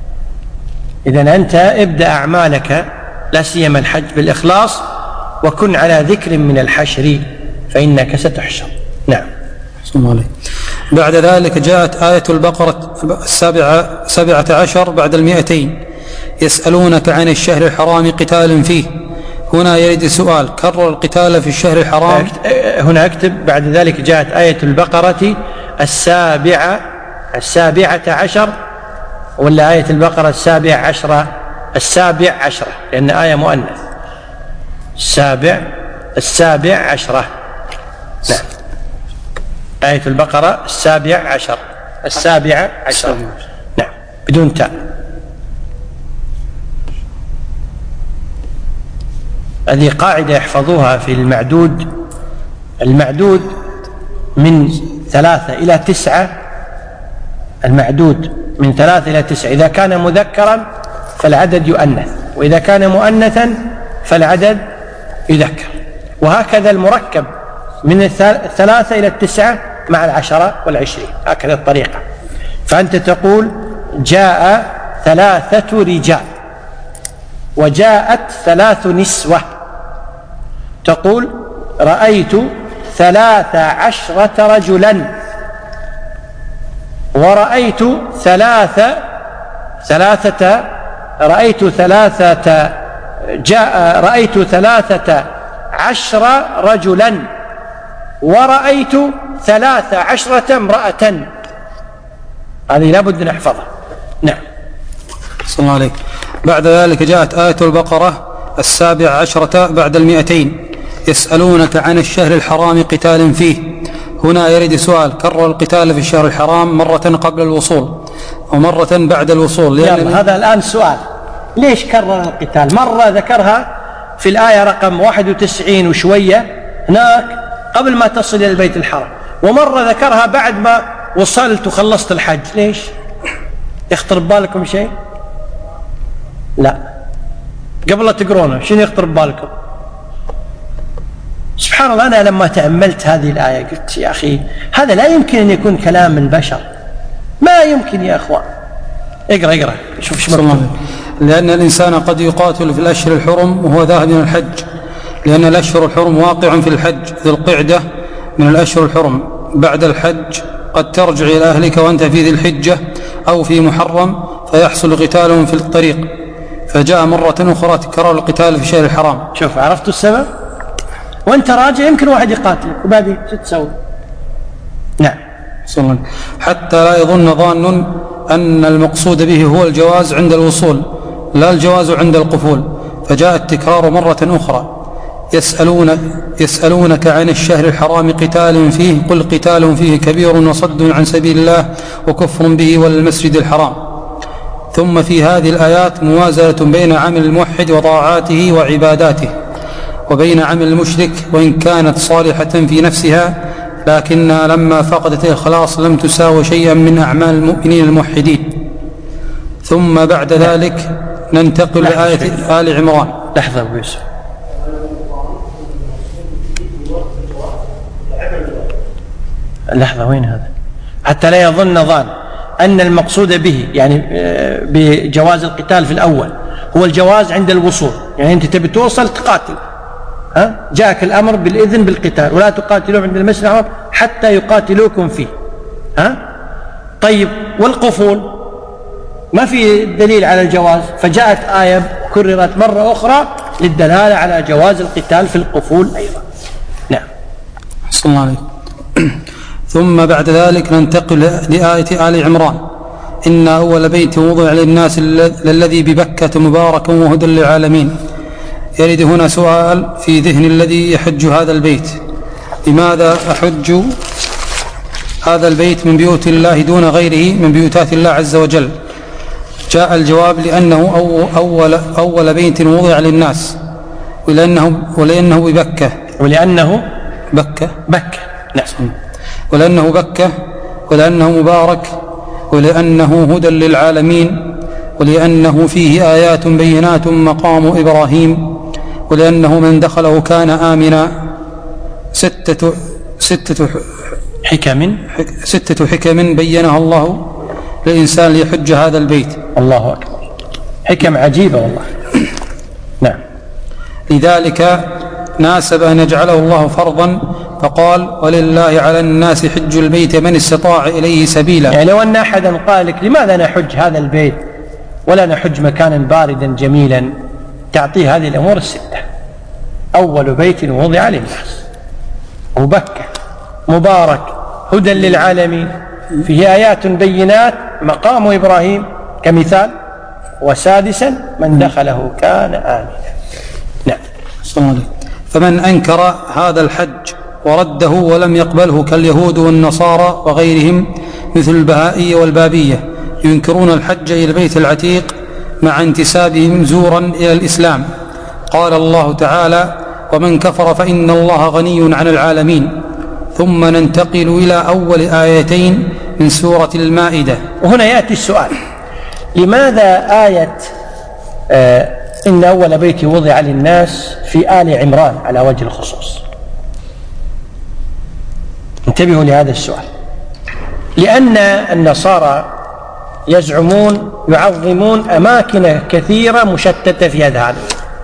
إذن أنت ابدأ أعمالك لا سيما الحج بالإخلاص، وكن على ذكر من الحشر فإنك ستحشر. نعم. بعد ذلك جاءت آية البقرة 17 بعد 200: يسألونك عن الشهر الحرام قتال فيه. هنا يريد سؤال: كرر القتال في الشهر الحرام. هنا اكتب بعد ذلك جاءت آية البقرة 17 ولا آية البقرة 17؟ 17، لأن آية مؤنث. 17. نعم. آية البقرة 17. نعم، بدون تاء. هذه قاعدة يحفظوها في المعدود. المعدود من 3 إلى 9. المعدود من 3 إلى 9 إذا كان مذكرا فالعدد يؤنث، وإذا كان مؤنثا فالعدد يذكر، وهكذا المركب من 3 إلى 9 مع 10 و20، هكذا الطريقة. فأنت تقول: جاء 3 رجال، وجاءت 3 نسوة تقول رأيت 13 رجلا، ورأيت رأيت 13 رجلا، ورأيت 13 امرأة. هذه لابد نحفظها. نعم. صلى الله عليك. بعد ذلك جاءت آية البقرة 17 بعد 200: يسألونك عن الشهر الحرام قتال فيه. هنا يرد سؤال: كرر القتال في الشهر الحرام مرة قبل الوصول ومرة بعد الوصول. هذا الآن سؤال: ليش كرر القتال؟ مرة ذكرها في الآية رقم 91 وشوية هناك قبل ما تصل إلى البيت الحرام، ومرة ذكرها بعد ما وصلت وخلصت الحج. ليش؟ يخطر ببالكم شيء؟ لا، قبل لا تقرونه شنو يخطر ببالكم؟ سبحان الله، أنا لما تأملت هذه الآية قلت يا أخي هذا لا يمكن أن يكون كلام من بشر، ما يمكن يا أخوان. اقرأ شوف شو مكتوب. لأن الإنسان قد يقاتل في الأشهر الحرم وهو ذاهب إلى الحج، لأن الأشهر الحرم واقع في الحج. ذي القعدة من الأشهر الحرم، بعد الحج قد ترجع إلى أهلك وأنت في ذي الحجة أو في محرم، فيحصل قتال في الطريق، فجاء مرة أخرى تكرار القتال في الشهر الحرام. شوف، عرفتوا السبب؟ وأنت راجع يمكن واحد يقاتلك وبعدين شو تسوي؟ نعم. حتى لا يظن ظان أن المقصود به هو الجواز عند الوصول لا الجواز عند القفول، فجاء التكرار مرة أخرى: يسألونك عن الشهر الحرام قتال فيه، قل قتال فيه كبير وصد عن سبيل الله وكفر به والمسجد الحرام. ثم في هذه الآيات موازنة بين عمل الموحد وطاعاته وعباداته وبين عمل المشرك، وإن كانت صالحة في نفسها لكنها لما فقدت الإخلاص لم تساوي شيئا من أعمال المؤمنين الموحدين. ثم بعد ذلك ننتقل لآية آل عمران. لحظة أبو يوسف، لحظة، وين هذا؟ حتى لا يظن ظان أن المقصود به يعني بجواز القتال في الأول هو الجواز عند الوصول، يعني أنت تبي توصل تقاتل، جاءك الأمر بالإذن بالقتال، ولا تقاتلوا عند المسجد الحرام حتى يقاتلوكم فيه. طيب، والقفول ما في دليل على الجواز، فجاءت آية كررت مرة أخرى للدلالة على جواز القتال في القفول أيضا. نعم. صلى الله عليه. ثم بعد ذلك ننتقل لآية آل عمران: إن أول بيت وضع للناس الذي ببكة مباركا وهدى للعالمين. يرد هنا سؤال في ذهن الذي يحج هذا البيت: لماذا أحج هذا البيت من بيوت الله دون غيره من بيوتات الله عز وجل؟ جاء الجواب: لأنه أول بيت وضع للناس، ولأنه ببكة، ولأنه بكة. نعم. ولأنه بكة، ولأنه مبارك، ولأنه هدى للعالمين، ولأنه فيه آيات بينات مقام إبراهيم، ولأنه من دخله كان آمنا. ستة حكم بينها الله للإنسان ليحج هذا البيت. الله أكبر، حكم عجيبة والله. نعم. لذلك ناسب أن يجعله الله فرضا، فقال: ولله على الناس حج البيت من استطاع إليه سبيلا. يعني لو أن أحدا قال لك لماذا نحج هذا البيت ولا نحج مكانا باردا جميلا، تعطيه هذه الأمور الستة: أول بيت وضع للناس، وبكة، مبارك، هدى للعالمين، فيه آيات بينات مقام إبراهيم كمثال، وسادسا من دخله كان آمنا. نعم. فمن أنكر هذا الحج ورده ولم يقبله كاليهود والنصارى وغيرهم مثل البهائية والبابية ينكرون الحج إلى البيت العتيق مع انتسابهم زورا إلى الإسلام. قال الله تعالى: ومن كفر فإن الله غني عن العالمين. ثم ننتقل إلى أول آيتين من سورة المائدة. وهنا يأتي السؤال: لماذا آية إن أول بيت وضع للناس في آل عمران على وجه الخصوص؟ انتبهوا لهذا السؤال، لأن النصارى يزعمون يعظمون أماكن كثيرة مشتتة في أذهانهم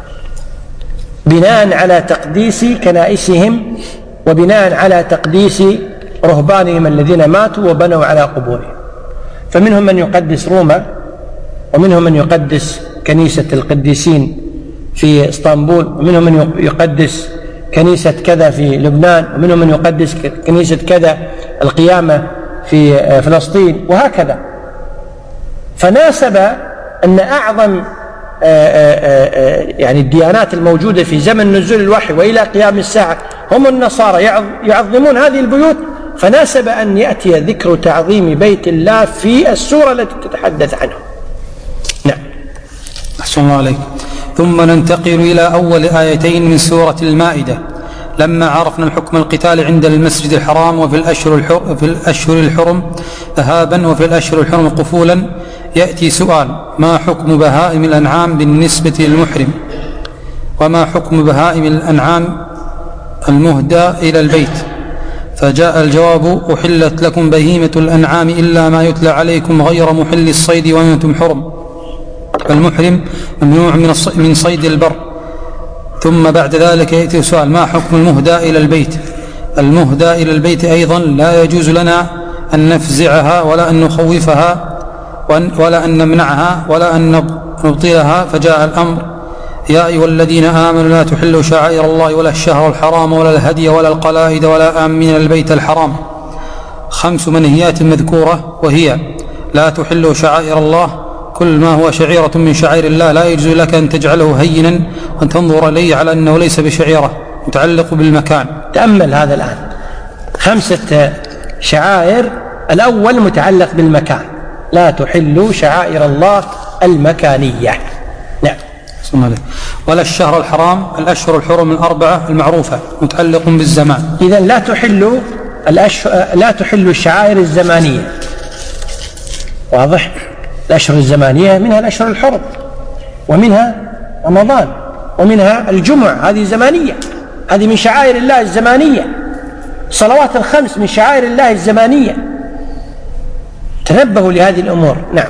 بناء على تقديس كنائسهم وبناء على تقديس رهبانهم الذين ماتوا وبنوا على قبورهم. فمنهم من يقدس روما، ومنهم من يقدس كنيسة القديسين في اسطنبول، ومنهم من يقدس كنيسة كذا في لبنان، ومنهم من يقدس كنيسة كذا القيامة في فلسطين، وهكذا. فناسب أن أعظم يعني الديانات الموجودة في زمن نزول الوحي وإلى قيام الساعة هم النصارى يعظمون هذه البيوت، فناسب أن يأتي ذكر تعظيم بيت الله في السورة التي تتحدث عنه. نعم. أحسن الله عليك. ثم ننتقل إلى أول آيتين من سورة المائدة. لما عرفنا الحكم القتال عند المسجد الحرام وفي الأشهر الحرم ذهابا وفي الأشهر الحرم قفولا، يأتي سؤال: ما حكم بهائم الأنعام بالنسبة للمحرم؟ وما حكم بهائم الأنعام المهدى إلى البيت؟ فجاء الجواب: أحلت لكم بهيمة الأنعام إلا ما يتلى عليكم غير محل الصيد وأنتم حرم، فالمحرم ممنوع من صيد البر. ثم بعد ذلك يأتي سؤال: ما حكم المهدى إلى البيت؟ المهدى إلى البيت أيضا لا يجوز لنا أن نفزعها ولا أن نخوفها ولا أن نمنعها ولا أن نبطلها. فجاء الأمر: يا أيها الذين آمنوا لا تحلوا شعائر الله ولا الشهر الحرام ولا الهدي ولا القلائد ولا آمين البيت الحرام. 5 منهيات مذكورة، وهي: لا تحلوا شعائر الله، كل ما هو شعيرة من شعائر الله لا يجوز لك أن تجعله هينا وأن تنظر إليه على أنه ليس بشعيرة، متعلق بالمكان. تأمل هذا الآن، 5 شعائر، الأول متعلق بالمكان: لا تحلوا شعائر الله المكانية. نعم. ولا الشهر الحرام، الأشهر الحرم 4 المعروفة، متعلق بالزمان. إذن لا تحلوا الشعائر الزمانية، واضح؟ الأشهر الزمانية منها الأشهر الحرم، ومنها رمضان، ومنها الجمعة، هذه زمانية، هذه من شعائر الله الزمانية. صلوات ال5 من شعائر الله الزمانية. تنبهوا لهذه الأمور. نعم.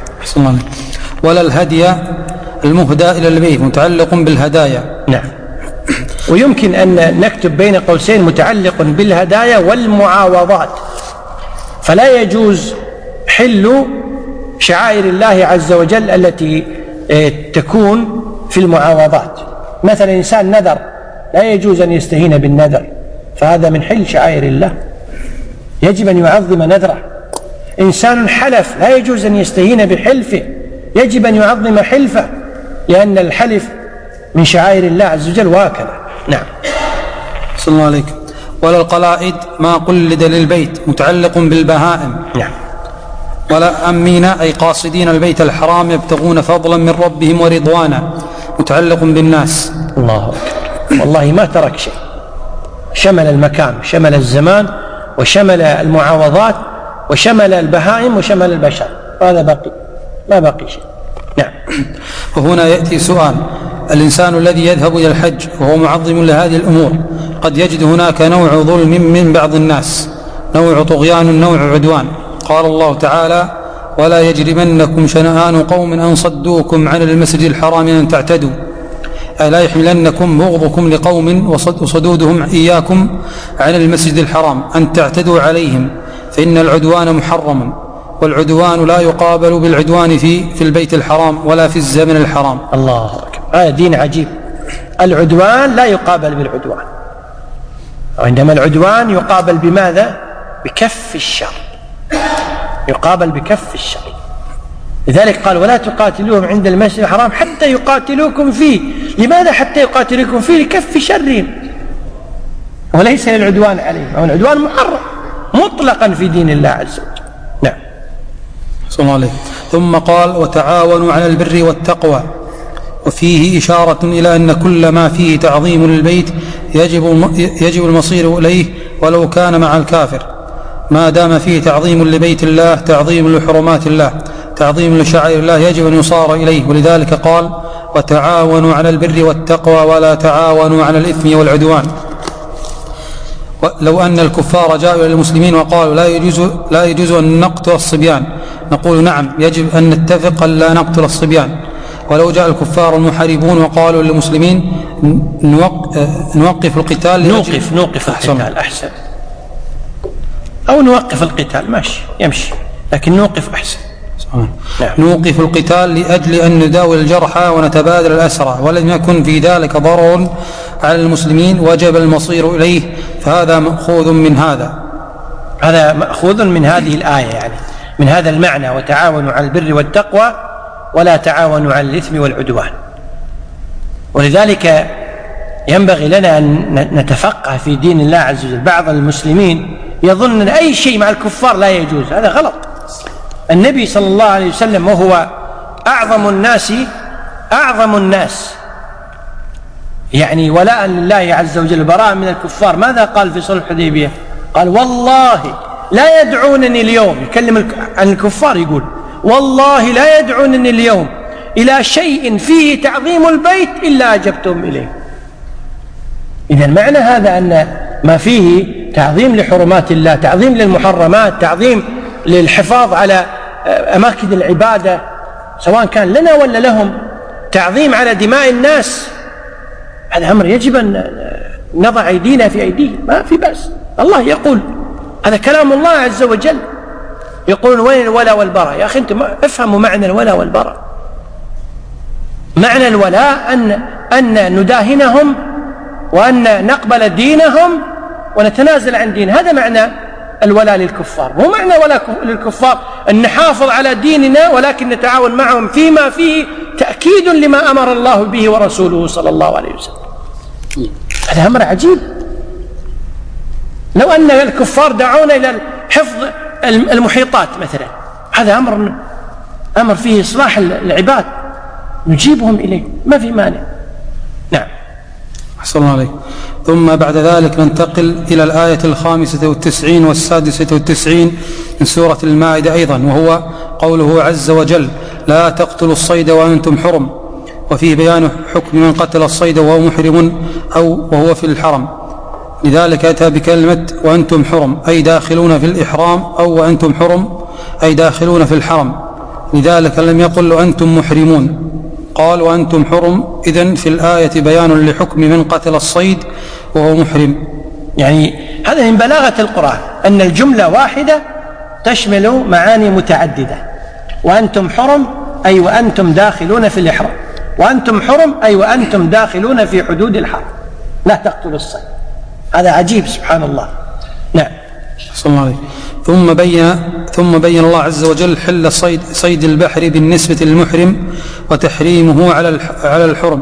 ولا الهدي المهدى إلى البيت، متعلق بالهدايا. نعم. ويمكن أن نكتب بين قوسين: متعلق بالهدايا والمعاوضات. فلا يجوز حل شعائر الله عز وجل التي تكون في المعاوضات. مثلا إنسان نذر، لا يجوز أن يستهين بالنذر، فهذا من حل شعائر الله، يجب أن يعظم نذره. إنسان حلف، لا يجوز أن يستهين بحلفه، يجب أن يعظم حلفه، لأن الحلف من شعائر الله عز وجل، وهكذا. نعم. صلى الله عليك. ولا القلائد ما قلد للبيت، متعلق بالبهائم. نعم. ولا أمين، أي قاصدين البيت الحرام يبتغون فضلا من ربهم ورضوانا، متعلق بالناس. الله أكبر. والله ما ترك شيء، شمل المكان، شمل الزمان، وشمل المعاوضات، وشمل البهائم، وشمل البشر. هذا باقي، ما باقي شيء. نعم. وهنا يأتي سؤال: الإنسان الذي يذهب إلى الحج وهو معظم لهذه الأمور قد يجد هناك نوع ظلم من بعض الناس، نوع طغيان، نوع عدوان. قال الله تعالى: ولا يجرمنكم شنآن قوم أن صدوكم عن المسجد الحرام أن تعتدوا، أي لا يحملنكم بغضكم لقوم وصدودهم إياكم عن المسجد الحرام أن تعتدوا عليهم، فإن العدوان محرم، والعدوان لا يقابل بالعدوان في البيت الحرام ولا في الزمن الحرام. الله أكبر. هذا دين عجيب. العدوان لا يقابل بالعدوان، وعندما العدوان يقابل بماذا؟ بكف الشر، يقابل بكف الشر. لذلك قال: ولا تقاتلوهم عند المسجد الحرام حتى يقاتلوكم فيه. لماذا حتى يقاتلوكم فيه؟ لكف شرهم، وليس للعدوان عليهم. العدوان محرم مطلقا في دين الله عز وجل. نعم. صلى الله عليه. ثم قال: وتعاونوا على البر والتقوى، وفيه إشارة إلى أن كل ما فيه تعظيم للبيت يجب المصير إليه ولو كان مع الكافر، ما دام فيه تعظيم لبيت الله، تعظيم لحرمات الله، تعظيم لشعائر الله، يجب أن يصار إليه. ولذلك قال: وتعاونوا على البر والتقوى ولا تعاونوا على الإثم والعدوان. لو أن الكفار جاءوا إلى المسلمين وقالوا: لا يجوز أن نقتل الصبيان نقول نعم، يجب أن نتفق أن لا نقتل الصبيان. ولو جاء الكفار المحاربون وقالوا للمسلمين نوقف القتال، نوقف القتال أحسن، أو نوقف القتال ماشي يمشي، لكن نوقف أحسن. نعم. نوقف القتال لأجل أن نداوي الجرحى ونتبادل الأسرى، ولم يكن في ذلك ضرر على المسلمين وجب المصير إليه، فهذا مأخوذ من هذا مأخوذ من هذه الآية، يعني من هذا المعنى: وتعاونوا على البر والتقوى ولا تعاونوا على الإثم والعدوان. ولذلك ينبغي لنا أن نتفقه في دين الله عز وجل. بعض المسلمين يظن أن أي شيء مع الكفار لا يجوز، هذا غلط. النبي صلى الله عليه وسلم وهو أعظم الناس يعني ولاء لله عز وجل براء من الكفار، ماذا قال في صلح الحديبية؟ قال: والله لا يدعونني اليوم، يكلم عن الكفار، يقول: والله لا يدعونني اليوم إلى شيء فيه تعظيم البيت إلا أجبتهم إليه. إذن معنى هذا أن ما فيه تعظيم لحرمات الله، تعظيم للمحرمات، تعظيم للحفاظ على أماكن العبادة سواء كان لنا ولا لهم، تعظيم على دماء الناس، هذا أمر يجب أن نضع أيدينا في أيديهم، ما في بأس. الله يقول، هذا كلام الله عز وجل، يقولون: وين الولاء والبراء؟ يا أخي أنتم افهموا معنى الولاء والبراء. معنى الولاء أن نداهنهم وأن نقبل دينهم ونتنازل عن دين، هذا معنى الولاء للكفار. مو معنى ولاء للكفار أن نحافظ على ديننا ولكن نتعاون معهم فيما فيه تأكيد لما أمر الله به ورسوله صلى الله عليه وسلم. هذا أمر عجيب. لو أن الكفار دعونا إلى حفظ المحيطات مثلا، هذا أمر فيه إصلاح العباد، نجيبهم إليه، ما في مانع. نعم. أحسن الله عليك. ثم بعد ذلك ننتقل إلى الآية 95 و96 من سورة المائدة أيضا، وهو قوله عز وجل: لا تقتلوا الصيد وأنتم حرم، وفيه بيان حكم من قتل الصيد وهو محرم أو وهو في الحرم. لذلك أتى بكلمة وأنتم حرم، أي داخلون في الإحرام، أو وأنتم حرم أي داخلون في الحرم. لذلك لم يقل أنتم محرمون، قال وأنتم حرم. إذن في الآية بيان لحكم من قتل الصيد وهو محرم. يعني هذا من بلاغة القرآن أن الجملة واحدة تشمل معاني متعددة. وأنتم حرم أي وأنتم داخلون في الإحرام، وأنتم حرم أي وأنتم داخلون في حدود الحرم، لا تقتلوا الصيد. هذا عجيب سبحان الله. نعم. صلى الله عليه. ثم بين الله عز وجل حل صيد البحر بالنسبة للمحرم وتحريمه على الحرم.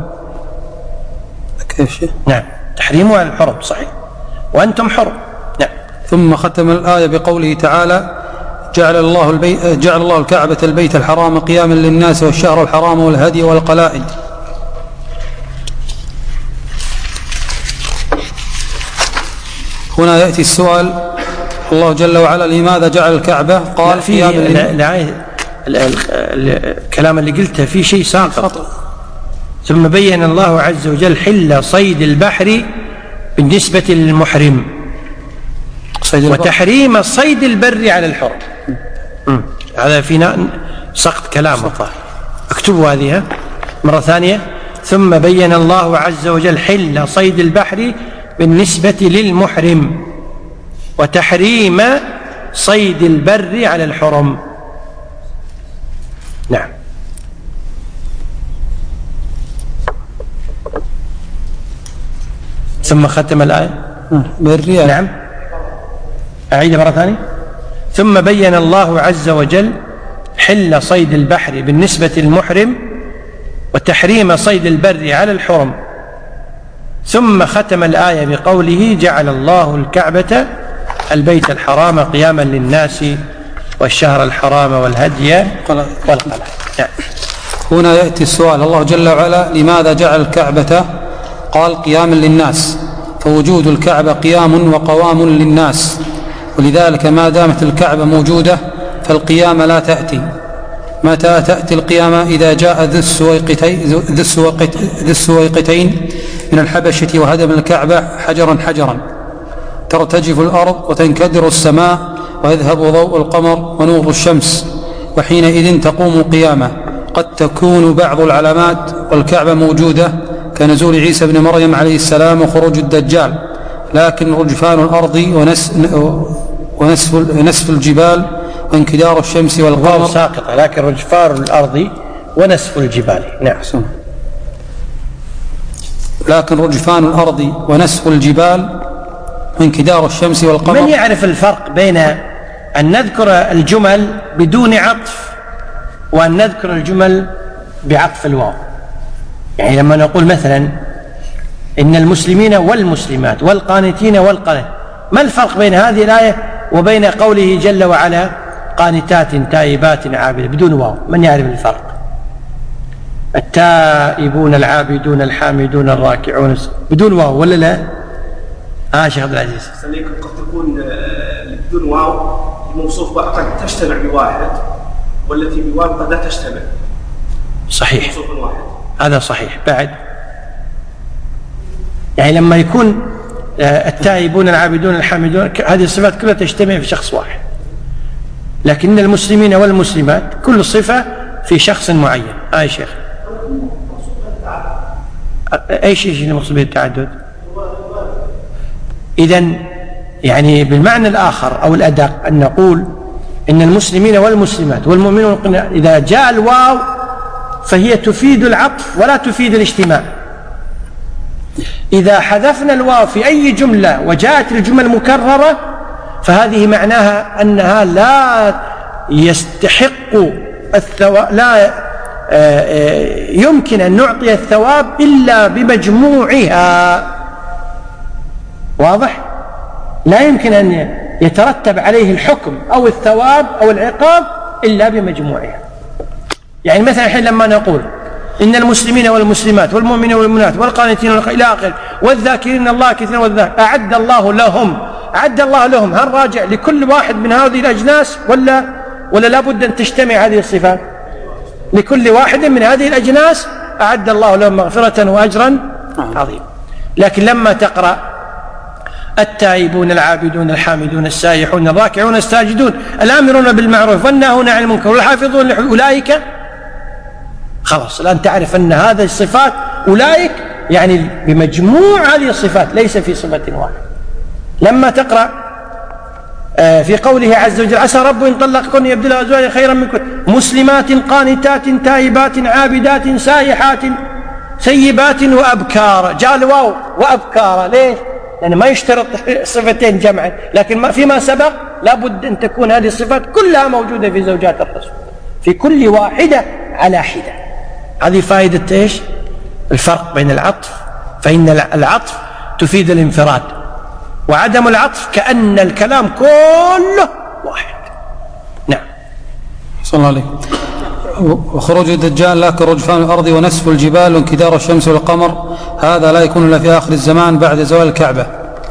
كيف؟ نعم، تحريمه على الحرم صحيح، وأنتم حرم. نعم. ثم ختم الآية بقوله تعالى: جعل الله الكعبة البيت الحرام قياما للناس والشهر الحرام والهدي والقلائد. هنا يأتي السؤال: الله جل وعلا لماذا جعل الكعبة؟ قال في الكلام اللي قلته في شيء ساقط. ثم بين الله عز وجل حل صيد البحر بالنسبة للمحرم وتحريم صيد البر على الحرم. هذا فينا سقط كلام الظاهر، اكتبوا هذه مرة ثانية. ثم بين الله عز وجل حل صيد البحر بالنسبة للمحرم وتحريم صيد البر على الحرم. نعم. ثم ختم الآية بالرياء. نعم، أعيد مرة ثانية. ثم بين الله عز وجل حل صيد البحر بالنسبة للمحرم وتحريم صيد البر على الحرم، ثم ختم الآية بقوله: جعل الله الكعبة البيت الحرام قياما للناس والشهر الحرام والهدي والقلائد. نعم. هنا يأتي السؤال: الله جل وعلا لماذا جعل الكعبة؟ قال قياما للناس، فوجود الكعبة قيام وقوام للناس، ولذلك ما دامت الكعبة موجودة فالقيامة لا تأتي. متى تأتي القيامة؟ إذا جاء ذو السويقتين من الحبشة وهدم الكعبة حجرا حجرا، ترتجف الأرض وتنكدر السماء ويذهب ضوء القمر ونور الشمس وحينئذ تقوم قيامة. قد تكون بعض العلامات والكعبة موجودة كنزول عيسى بن مريم عليه السلام وخروج الدجال، لكن رجفان الأرض ونسف الجبال وانكدار الشمس والقمر ساقطة، لكن رجفان الأرض ونسف الجبال. نعم. لكن رجفان الأرض ونسف الجبال وانكدار الشمس والقمر. من يعرف الفرق بين أن نذكر الجمل بدون عطف وأن نذكر الجمل بعطف الواو؟ يعني لما نقول مثلا إن المسلمين والمسلمات والقانتين والقانت، ما الفرق بين هذه الآية وبين قوله جل وعلا قانتات تائبات عابدات بدون واو؟ من يعرف الفرق؟ التائبون العابدون الحامدون الراكعون بدون واو ولا لا؟ شيخ عبد العزيز. قد تكون بدون واو الموصوف قد تجتمع بواحد، والتي بواو قد لا تجتمع. صحيح، هذا صحيح. بعد يعني لما يكون التائبون العابدون الحامدون، هذه الصفات كلها تجتمع في شخص واحد، لكن المسلمين والمسلمات كل صفة في شخص معين. يا شيخ أي شيء المقصود به التعدد؟ إذن يعني بالمعنى الآخر أو الأدق أن نقول إن المسلمين والمسلمات والمؤمنون، إذا جاء الواو فهي تفيد العطف ولا تفيد الاجتماع. إذا حذفنا الواو في أي جملة وجاءت الجمل مكررة فهذه معناها أنها لا يستحق الثواب، لا يمكن أن نعطي الثواب إلا بمجموعها. واضح؟ لا يمكن أن يترتب عليه الحكم أو الثواب أو العقاب إلا بمجموعها. يعني مثلا الحين لما نقول إن المسلمين والمسلمات والمؤمنين والمؤمنات والقانتين إلى آخره والذاكرين الله كثيرا والذاكرين أعد الله لهم، أعد الله لهم، هل راجع لكل واحد من هذه الأجناس ولا لابد أن تجتمع هذه الصفات؟ لكل واحد من هذه الأجناس أعد الله لهم مغفرة وأجرا عظيما. لكن لما تقرأ التائبون العابدون الحامدون السائحون الراكعون الساجدون الآمرون بالمعروف والناهون عن المنكر والحافظون أولئك، خلاص الآن تعرف أن هذه الصفات أولئك يعني بمجموع هذه الصفات ليس في صفة واحدة. لما تقرأ في قوله عز وجل عسى رب إن طلقكن يبدله أزواجا خيرا منكن مسلمات قانتات تائبات عابدات سائحات سيبات وأبكارا، جاء الواو وأبكارا ليش؟ لأن ما يشترط صفتين جمعا، لكن فيما سبق لابد أن تكون هذه الصفات كلها موجودة في زوجات الرسول في كل واحدة على حدة. هذه فائدة إيش؟ الفرق بين العطف، فإن العطف تفيد الانفراد، وعدم العطف كأن الكلام كله واحد. نعم. صلى الله عليه. وخروج الدجال لكن رجفان الأرض ونسف الجبال وانكدار الشمس والقمر هذا لا يكون إلا في آخر الزمان بعد زوال الكعبة.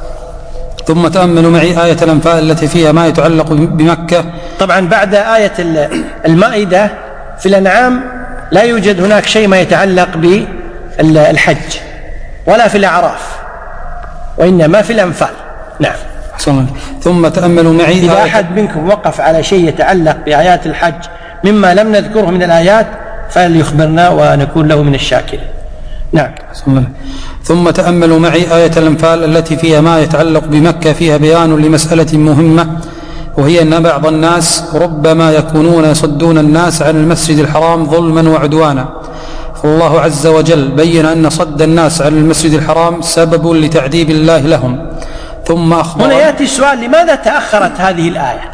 ثم تأملوا معي آية الأنفال التي فيها ما يتعلق بمكة. طبعا بعد آية المائدة في الأنعام لا يوجد هناك شيء ما يتعلق بالحج ولا في الأعراف، وإنما في الأنفال. نعم. ثم تأملوا معي إذا أحد منكم وقف على شيء يتعلق بآيات الحج مما لم نذكره من الآيات فليخبرنا ونكون له من الشاكرين. نعم. ثم تأملوا معي آية الأنفال التي فيها ما يتعلق بمكة، فيها بيان لمسألة مهمة، وهي أن بعض الناس ربما يكونون يصدون الناس عن المسجد الحرام ظلما وعدوانا، فالله عز وجل بين أن صد الناس عن المسجد الحرام سبب لتعذيب الله لهم. ثم أخبر. هنا يأتي السؤال: لماذا تأخرت هذه الآية؟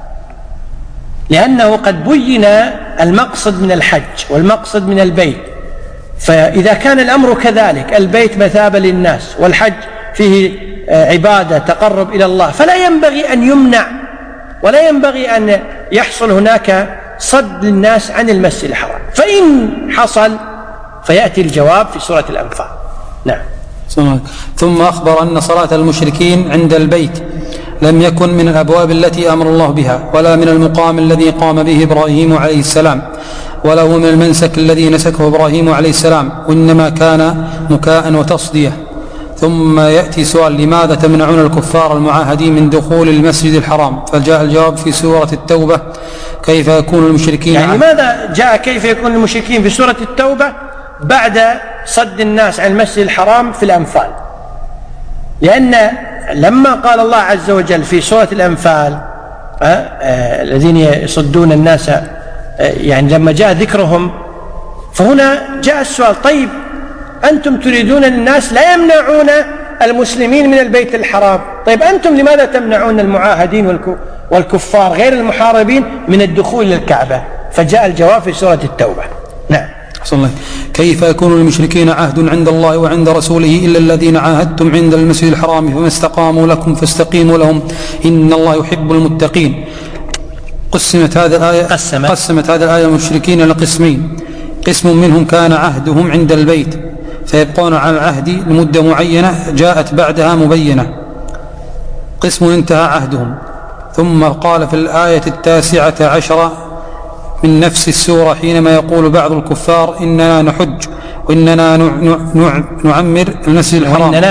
لأنه قد بين المقصد من الحج والمقصد من البيت، فإذا كان الأمر كذلك، البيت مثابة للناس والحج فيه عبادة تقرب إلى الله، فلا ينبغي أن يمنع ولا ينبغي أن يحصل هناك صد للناس عن المسجد الحرام. فإن حصل فيأتي الجواب في سورة الأنفال. نعم. ثم أخبر أن صلاة المشركين عند البيت لم يكن من الأبواب التي أمر الله بها، ولا من المقام الذي قام به إبراهيم عليه السلام، ولا هو من المنسك الذي نسكه إبراهيم عليه السلام، وإنما كان مكاء وتصدية. ثم يأتي سؤال: لماذا تمنعون الكفار المعاهدين من دخول المسجد الحرام؟ فجاء الجواب في سورة التوبة: كيف يكون المشركين يعني لماذا جاء كيف يكون المشركين في سورة التوبة بعد صد الناس عن المسجد الحرام في الأنفال؟ لأن لما قال الله عز وجل في سورة الأنفال الذين يصدون الناس، يعني لما جاء ذكرهم، فهنا جاء السؤال: طيب أنتم تريدون الناس لا يمنعون المسلمين من البيت الحرام، طيب أنتم لماذا تمنعون المعاهدين والكفار غير المحاربين من الدخول للكعبة؟ فجاء الجواب في سورة التوبة. نعم. كيف يكون للمشركين عهد عند الله وعند رسوله إلا الذين عاهدتم عند المسجد الحرام فما استقاموا لكم فاستقيموا لهم إن الله يحب المتقين. قسمت هذه الآية المشركين إلى قسمين: قسم منهم كان عهدهم عند البيت فيبقون على العهد لمدة معينة جاءت بعدها مبينة، قسم انتهى عهدهم. ثم قال في الآية 19 من نفس السورة حينما يقول بعض الكفار: إننا نحج وإننا نعمر المسجد الحرام، وإننا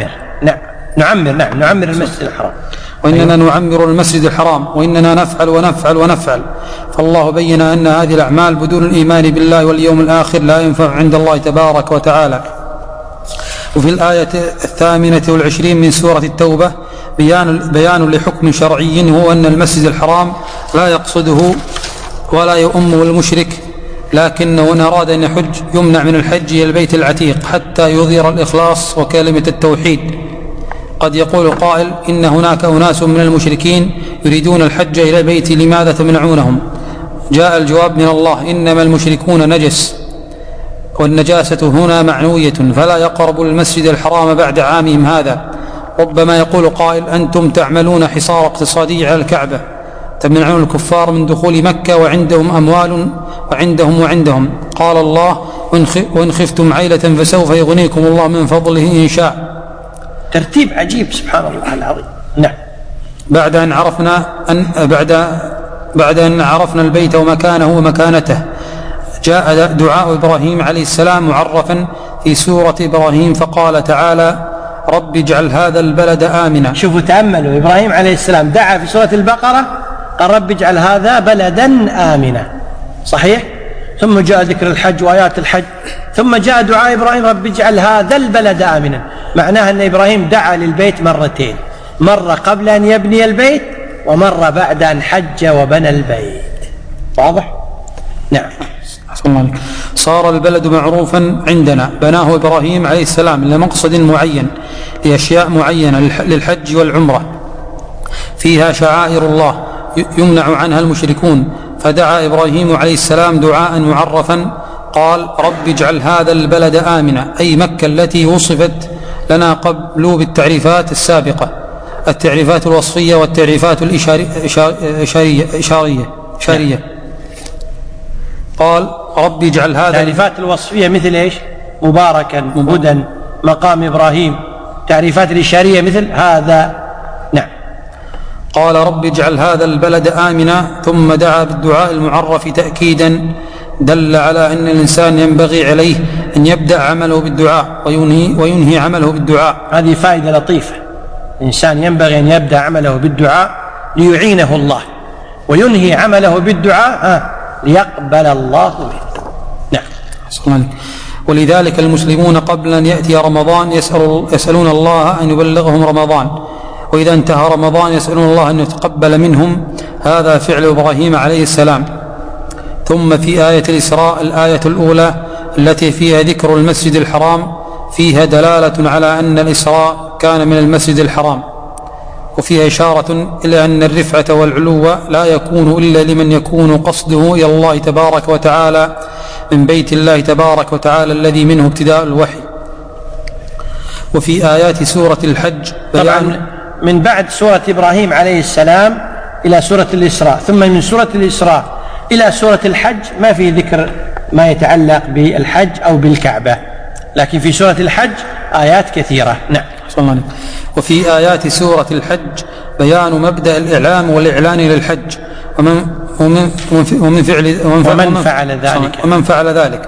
نعمر المسجد الحرام، وإننا نعمر المسجد الحرام، وإننا نفعل ونفعل ونفعل. فالله بين أن هذه الأعمال بدون الإيمان بالله واليوم الآخر لا ينفع عند الله تبارك وتعالى. وفي الآية 28 من سورة التوبة بيان لحكم شرعي، هو أن المسجد الحرام لا يقصده ولا يؤمه المشرك، لكنه إن أراد أن يحج يمنع من الحج إلى البيت العتيق حتى يظهر الإخلاص وكلمة التوحيد. قد يقول قائل: إن هناك أناس من المشركين يريدون الحج إلى البيت، لماذا تمنعونهم؟ جاء الجواب من الله: إنما المشركون نجس، والنجاسة هنا معنوية، فلا يقربوا المسجد الحرام بعد عامهم هذا. ربما يقول قائل: أنتم تعملون حصار اقتصادي على الكعبة، تمنعون الكفار من دخول مكة وعندهم أموال وعندهم. قال الله: وإن خفتم عيلة فسوف يغنيكم الله من فضله إن شاء. ترتيب عجيب سبحان الله العظيم. نعم. بعد أن عرفنا البيت ومكانه ومكانته، جاء دعاء إبراهيم عليه السلام معرفا في سورة إبراهيم، فقال تعالى: رب اجعل هذا البلد آمنا. شوفوا تأملوا، إبراهيم عليه السلام دعا في سورة البقرة قال: رب اجعل هذا بلدا آمنا، صحيح؟ ثم جاء ذكر الحج وآيات الحج، ثم جاء دعاء إبراهيم: رب اجعل هذا البلد آمنا. معناها أن إبراهيم دعا للبيت مرتين، مرة قبل أن يبني البيت، ومرة بعد أن حج وبنى البيت. واضح؟ نعم. صار البلد معروفا عندنا، بناه إبراهيم عليه السلام لمقصد معين، لأشياء معينة، للحج والعمرة، فيها شعائر الله يمنع عنها المشركون. فدعا إبراهيم عليه السلام دعاء معرفا، قال: رب اجعل هذا البلد آمنا، أي مكة التي وصفت لنا قبل بالتعريفات السابقة، التعريفات الوصفية والتعريفات الإشارية. قال: رب اجعل هذا. التعريفات الوصفية مثل إيش؟ مباركا، هدى، مقام إبراهيم. تعريفات الإشارية مثل هذا. نعم. قال: رب اجعل هذا البلد آمنا، ثم دعا بالدعاء المعرف تأكيدا دل على أن الإنسان ينبغي عليه أن يبدأ عمله بالدعاء وينهي عمله بالدعاء. هذه فائدة لطيفة، الإنسان ينبغي أن يبدأ عمله بالدعاء ليعينه الله، وينهي عمله بالدعاء ليقبل الله منه. نعم. ولذلك المسلمون قبل أن يأتي رمضان يسألون الله أن يبلغهم رمضان، وإذا انتهى رمضان يسألون الله أن يتقبل منهم. هذا فعل إبراهيم عليه السلام. ثم في آية الإسراء الآية الأولى التي فيها ذكر المسجد الحرام، فيها دلالة على أن الإسراء كان من المسجد الحرام، وفيها إشارة إلى أن الرفعة والعلو لا يكون إلا لمن يكون قصده إلى الله تبارك وتعالى من بيت الله تبارك وتعالى الذي منه ابتداء الوحي. وفي آيات سورة الحج طبعا من بعد سورة إبراهيم عليه السلام إلى سورة الإسراء، ثم من سورة الإسراء إلى سورة الحج ما في ذكر ما يتعلق بالحج أو بالكعبة، لكن في سورة الحج آيات كثيرة. نعم. وفي آيات سورة الحج بيان مبدأ الإعلام والإعلان للحج ومن فعل ذلك،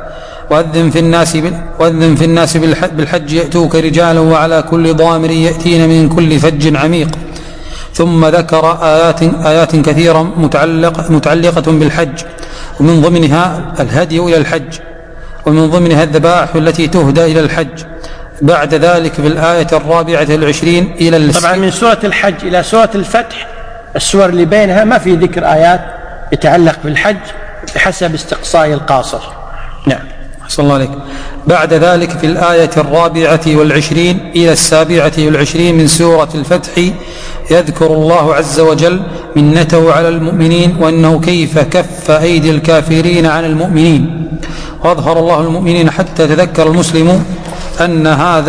وأذن في الناس بالحج يأتوك رجالا وعلى كل ضامر يأتين من كل فج عميق. ثم ذكر آيات كثيرة متعلقة بالحج، ومن ضمنها الهدي إلى الحج، ومن ضمنها الذبائح التي تهدى إلى الحج. بعد ذلك في الآية 24 إلى طبعا من سورة الحج إلى سورة الفتح السور اللي بينها ما في ذكر آيات يتعلق بالحج بحسب استقصاء القاصر. نعم. أحسن الله عليك. بعد ذلك في الآية 24 إلى 27 من سورة الفتح يذكر الله عز وجل منته على المؤمنين، وأنه كيف كف أيدي الكافرين عن المؤمنين، وأظهر الله المؤمنين حتى تذكر المسلم أن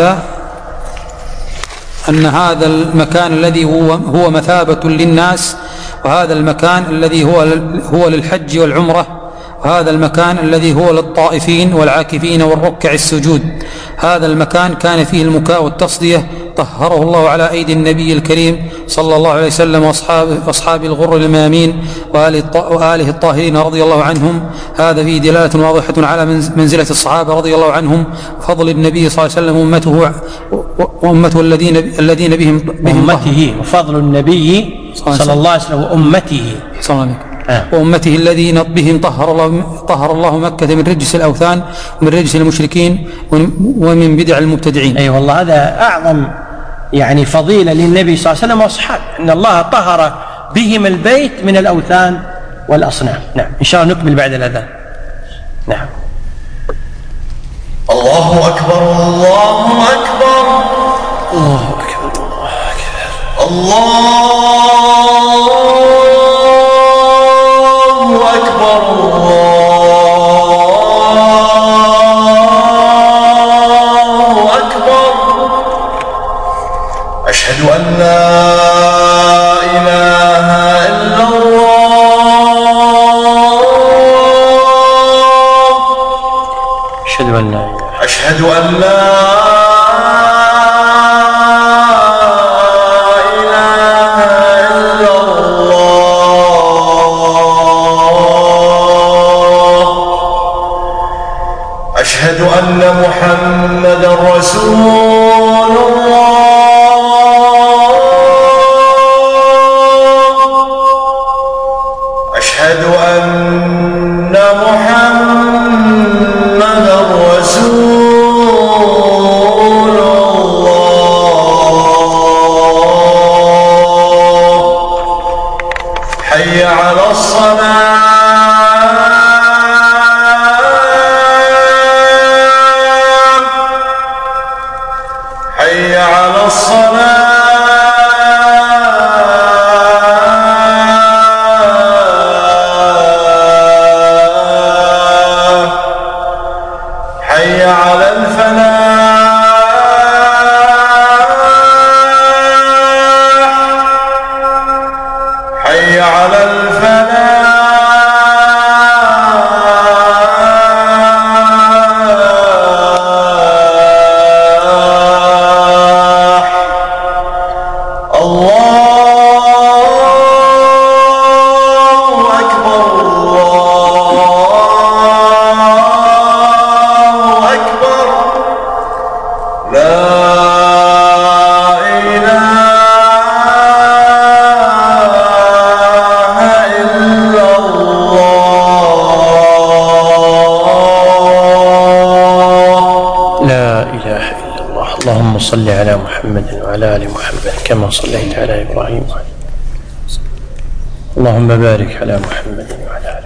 هذا المكان الذي هو مثابة للناس، وهذا المكان الذي هو للحج والعمرة، وهذا المكان الذي هو للطائفين والعاكفين والركع السجود. هذا المكان كان فيه المكاء والتصدية، طهره الله على أيدي النبي الكريم صلى الله عليه وسلم وأصحاب الغر الميامين وآله الطاهرين رضي الله عنهم. هذا فيه دلالة واضحة على منزلة الصحابة رضي الله عنهم، فضل النبي صلى الله عليه وسلم وأمته الذين بهم أمته، وفضل النبي صلى الله عليه وسلم وأمته صلى الله عليه وسلم وأمته الذين بهم طهر الله مكة من رجس الأوثان ومن رجس المشركين ومن بدع المبتدعين. أي والله هذا أعظم يعني فضيلة للنبي صلى الله عليه وسلم وأصحابه، أن الله طهر بهم البيت من الأوثان والأصنام. نعم. إن شاء الله نكمل بعد الأذان. نعم. الله أكبر الله أكبر الله أكبر الله أكبر الله أكبر الله أكبر. أشهد أن لا إله إلا الله. أشهد أن لا أشهد أن محمدا رسول الله. أشهد أن محمدا رسول الله. حي على الصلاة. حي على الصلاة. حي على الفلاح. حي على الفلاح. اللهم صل على محمد وعلى آل محمد كما صليت على إبراهيم. اللهم بارك على محمد وعلى آل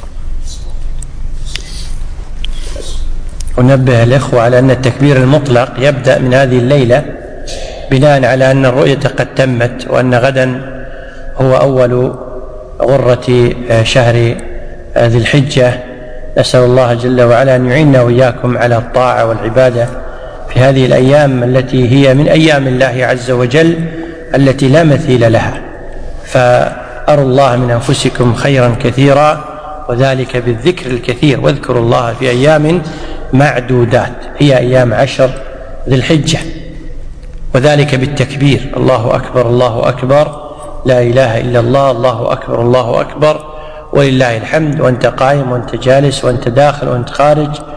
محمد. أنبه الإخوة على أن التكبير المطلق يبدأ من هذه الليلة بناء على أن الرؤية قد تمت، وأن غدا هو أول غرة شهر ذي الحجة. نسأل الله جل وعلا أن يعيننا وإياكم على الطاعة والعبادة في هذه الأيام التي هي من أيام الله عز وجل التي لا مثيل لها. فأروا الله من أنفسكم خيرا كثيرا، وذلك بالذكر الكثير. واذكروا الله في أيام معدودات، هي أيام 10 ذي الحجة، وذلك بالتكبير: الله أكبر الله أكبر، لا إله إلا الله، الله أكبر الله أكبر، ولله الحمد، وأنت قائم وأنت جالس وأنت داخل وأنت خارج،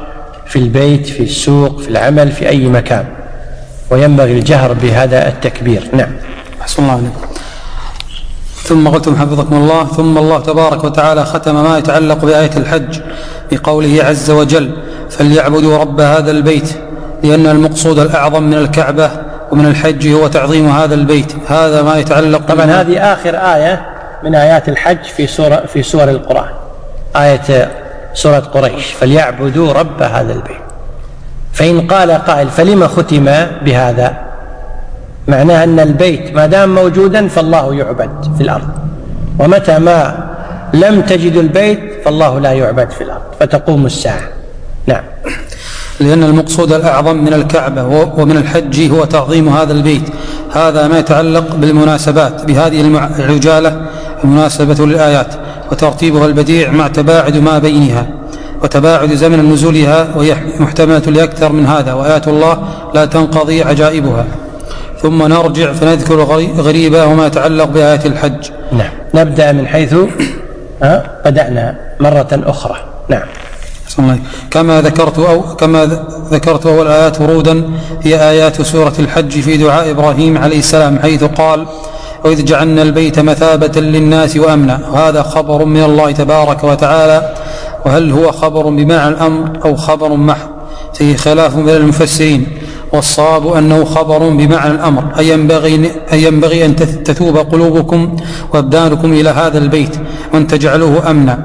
في البيت، في السوق، في العمل، في أي مكان، وينبغي الجهر بهذا التكبير. نعم. أحسن الله عليكم. ثم قلتم حفظكم الله: ثم الله تبارك وتعالى ختم ما يتعلق بآية الحج بقوله عز وجل: فليعبدوا رب هذا البيت، لأن المقصود الأعظم من الكعبة ومن الحج هو تعظيم هذا البيت. هذا ما يتعلق. طبعا هذه آخر آية من آيات الحج في سور القرآن، آية سورة قريش: فليعبدوا رب هذا البيت. فإن قال قائل: فلما ختم بهذا؟ معناه أن البيت ما دام موجودا فالله يعبد في الأرض، ومتى ما لم تجد البيت فالله لا يعبد في الأرض، فتقوم الساعة. نعم. لأن المقصود الأعظم من الكعبة ومن الحج هو تعظيم هذا البيت. هذا ما يتعلق بالمناسبات بهذه العجالة، المناسبة للآيات وترتيبها البديع مع تباعد ما بينها وتباعد زمن نزولها، وهي محتملة لأكثر من هذا، وآيات الله لا تنقضي عجائبها. ثم نرجع فنذكر غريبة وما يتعلق بآيات الحج. نعم. نبدأ من حيث بدأنا مرة أخرى. نعم. كما ذكرت أول آيات ورودا هي آيات سورة الحج في دعاء إبراهيم عليه السلام، حيث قال: وإذ جعلنا البيت مثابة للناس وأمنا. وهذا خبر من الله تبارك وتعالى، وهل هو خبر بمعنى الأمر أو خبر محض؟ فيه خلاف بين المفسرين، والصواب أنه خبر بمعنى الأمر، أي ينبغي أن تتوب قلوبكم وأبدانكم إلى هذا البيت وأن تجعلوه أمنا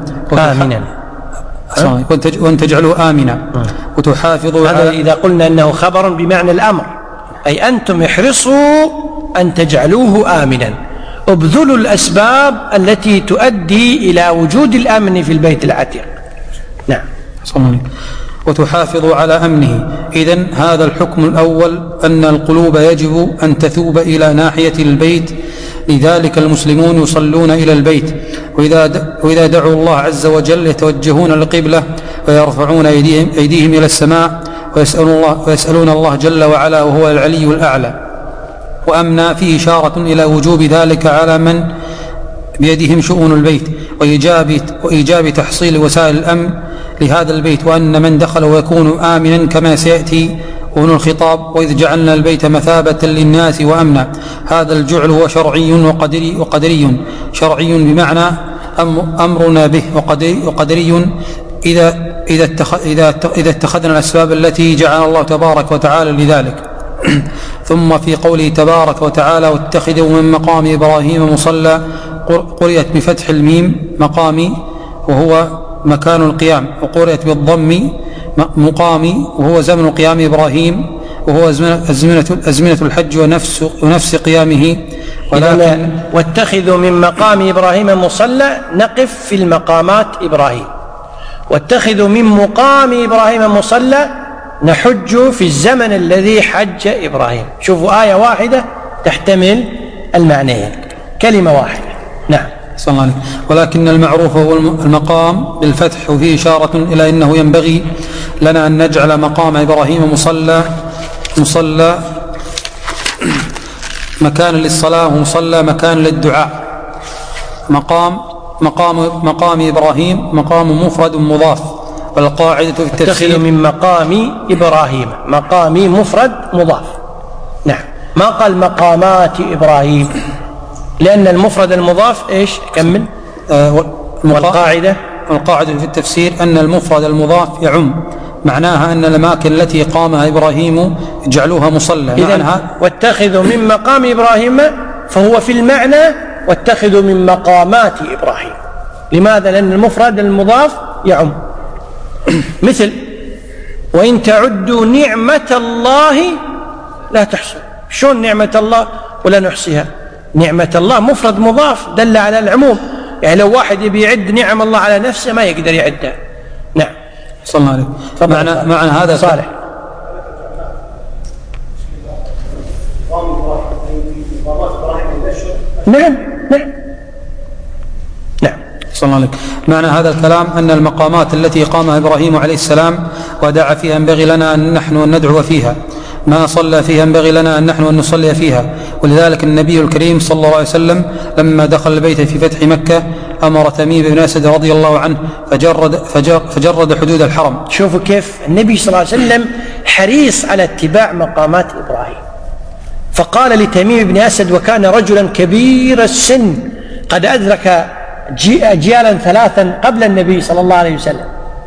وأن تجعلوه آمنا وتحافظوا. هذا إذا قلنا أنه خبر بمعنى الأمر، أي أنتم احرصوا أن تجعلوه آمنا، ابذلوا الأسباب التي تؤدي إلى وجود الأمن في البيت العتيق. نعم. وتحافظوا على أمنه. إذن هذا الحكم الأول، أن القلوب يجب أن تثوب إلى ناحية البيت، لذلك المسلمون يصلون إلى البيت، وإذا دعوا الله عز وجل يتوجهون للقبلة ويرفعون أيديهم إلى السماء ويسألون الله جل وعلا وهو العلي الأعلى. وأمنا فيه إشارة إلى وجوب ذلك على من بيدهم شؤون البيت، وإيجاب تحصيل وسائل الأمن لهذا البيت، وأن من دخله يكون آمنا كما سيأتي هنا الخطاب: وإذ جعلنا البيت مثابة للناس وأمنا. هذا الجعل هو شرعي وقدري. شرعي بمعنى أمرنا به، وقدري إذا اتخذنا الأسباب التي جعل الله تبارك وتعالى لذلك. ثم في قوله تبارك وتعالى: واتخذوا من مقام إبراهيم مصلى، قرئت بفتح الميم مقامي وهو مكان القيام، وقرئت بالضم مقامي وهو زمن قيام إبراهيم، وهو أزمنة الحج ونفس قيامه. ولكن واتخذوا من مقام إبراهيم مصلى، نقف في المقامات إبراهيم. واتخذوا من مقام إبراهيم مصلى، نحج في الزمن الذي حج إبراهيم. شوفوا، آية واحدة تحتمل المعنيين، كلمة واحدة. نعم. صلى الله عليه. ولكن المعروف هو المقام بالفتح، وفيه إشارة إلى أنه ينبغي لنا أن نجعل مقام إبراهيم مصلى مكان للصلاة، ومصلى مكان للدعاء. مقام إبراهيم مقام مفرد مضاف، والقاعدة في التفسير: اتخذوا من مقام إبراهيم، مقامي مفرد مضاف. نعم. ما قال مقامات إبراهيم، لأن المفرد المضاف إيش؟ كمل. والقاعدة في التفسير أن المفرد المضاف يعم، معناها أن الأماكن التي قامها إبراهيم اجعلوها مصلى. إذن واتخذوا من مقام إبراهيم فهو في المعنى واتخذوا من مقامات إبراهيم. لماذا؟ لأن المفرد المضاف يعم. مثل: وإن تعدوا نعمة الله لا تحصوا. شون نعمة الله ولا نحصيها؟ نعمة الله مفرد مضاف دل على العموم، يعني لو واحد يبي يعد نعم الله على نفسه ما يقدر يعدها. نعم. صلى الله عليه. معنى هذا صالح. نعم. صلى الله عليه. معنى هذا الكلام أن المقامات التي قامها إبراهيم عليه السلام ودعا فيها ينبغي لنا أن نحن ندعو فيها، ما صلى فيها ينبغي لنا أن نحن أن نصلي فيها. ولذلك النبي الكريم صلى الله عليه وسلم لما دخل البيت في فتح مكة أمر تميم بن أسد رضي الله عنه فجرد حدود الحرم. شوفوا كيف النبي صلى الله عليه وسلم حريص على اتباع مقامات إبراهيم، فقال لتميم بن أسد وكان رجلا كبير السن قد أدرك أجيالا ثلاثا قبل النبي صلى الله عليه وسلم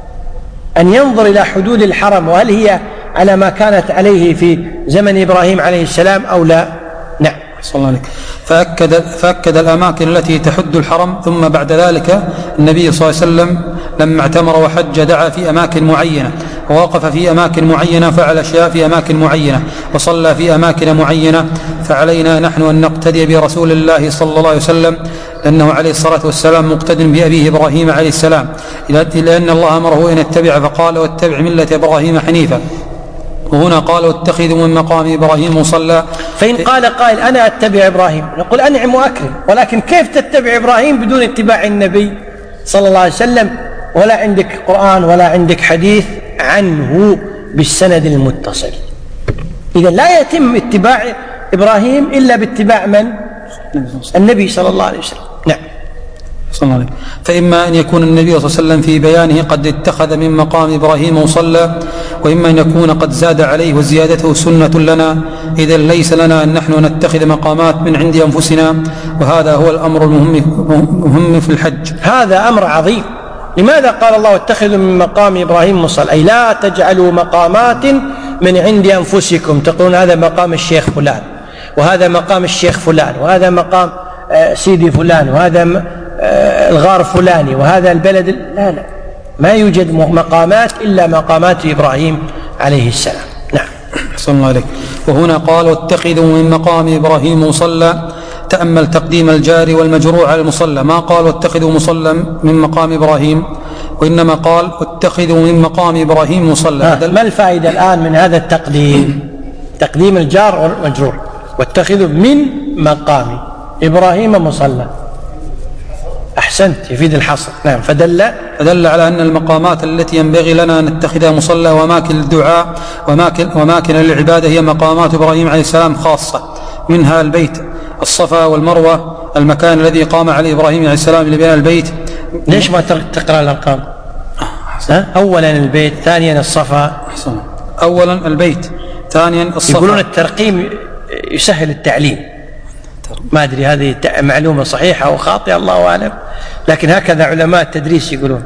أن ينظر إلى حدود الحرم وهل هي على ما كانت عليه في زمن إبراهيم عليه السلام أو لا. نعم. صلى الله عليه. فأكد الأماكن التي تحد الحرم. ثم بعد ذلك النبي صلى الله عليه وسلم لما اعتمر وحج دعا في أماكن معينة ووقف في أماكن معينة، فعل أشياء في أماكن معينة وصلى في أماكن معينة. فعلينا نحن أن نقتدي برسول الله صلى الله عليه وسلم، لأنه عليه الصلاة والسلام مقتد بأبيه إبراهيم عليه السلام، لأن الله أمره أن يتبع فقال واتبع ملة إبراهيم حنيفا. وهنا قال واتخذوا من مقام إبراهيم مصلى. فإن قال قائل أنا أتبع إبراهيم نقول أنعم وأكرم، ولكن كيف تتبع إبراهيم بدون اتباع النبي صلى الله عليه وسلم ولا عندك قرآن ولا عندك حديث عنه بالسند المتصل؟ إذن لا يتم اتباع إبراهيم إلا باتباع من؟ النبي صلى الله عليه وسلم. نعم. صلى الله عليه. فإما أن يكون النبي صلى الله عليه وسلم في بيانه قد اتخذ من مقام إبراهيم مصلى، وإما أن يكون قد زاد عليه وزيادته سنة لنا، إذا ليس لنا أن نحن نتخذ مقامات من عند أنفسنا، وهذا هو الأمر المهم في الحج. هذا أمر عظيم. لماذا قال الله اتخذوا من مقام إبراهيم مصلى؟ أي لا تجعلوا مقامات من عند أنفسكم تقولون هذا مقام الشيخ فلان وهذا مقام الشيخ فلان وهذا مقام سيدي فلان وهذا الغار فلاني وهذا البلد. لا لا، ما يوجد مقامات إلا مقامات إبراهيم عليه السلام. نعم. صلى الله عليه. وهنا قال واتخذوا من مقام إبراهيم مصلى. تأمل تقديم الجار والمجرور على المصلى، ما قال واتخذوا مصلى من مقام إبراهيم، وإنما قال واتخذوا من مقام إبراهيم مصلى. ما الفائدة الآن من هذا التقديم؟ تقديم الجار والمجرور، واتخذوا من مقام إبراهيم مصلى. أحسنت، يفيد الحصر. نعم. فدل على أن المقامات التي ينبغي لنا أن نتخذها مصلى وأماكن الدعاء وأماكن العبادة هي مقامات إبراهيم عليه السلام خاصة، منها البيت، الصفا والمروة، المكان الذي قام عليه إبراهيم عليه السلام لبناء البيت. ليش ما تقرأ الأرقام؟ أولا البيت، ثانيا الصفا. أولا البيت، ثانيا الصفا. يقولون الترقيم يسهل التعليم، ما أدري هذه معلومة صحيحة أو خاطئة الله أعلم، لكن هكذا علماء التدريس يقولون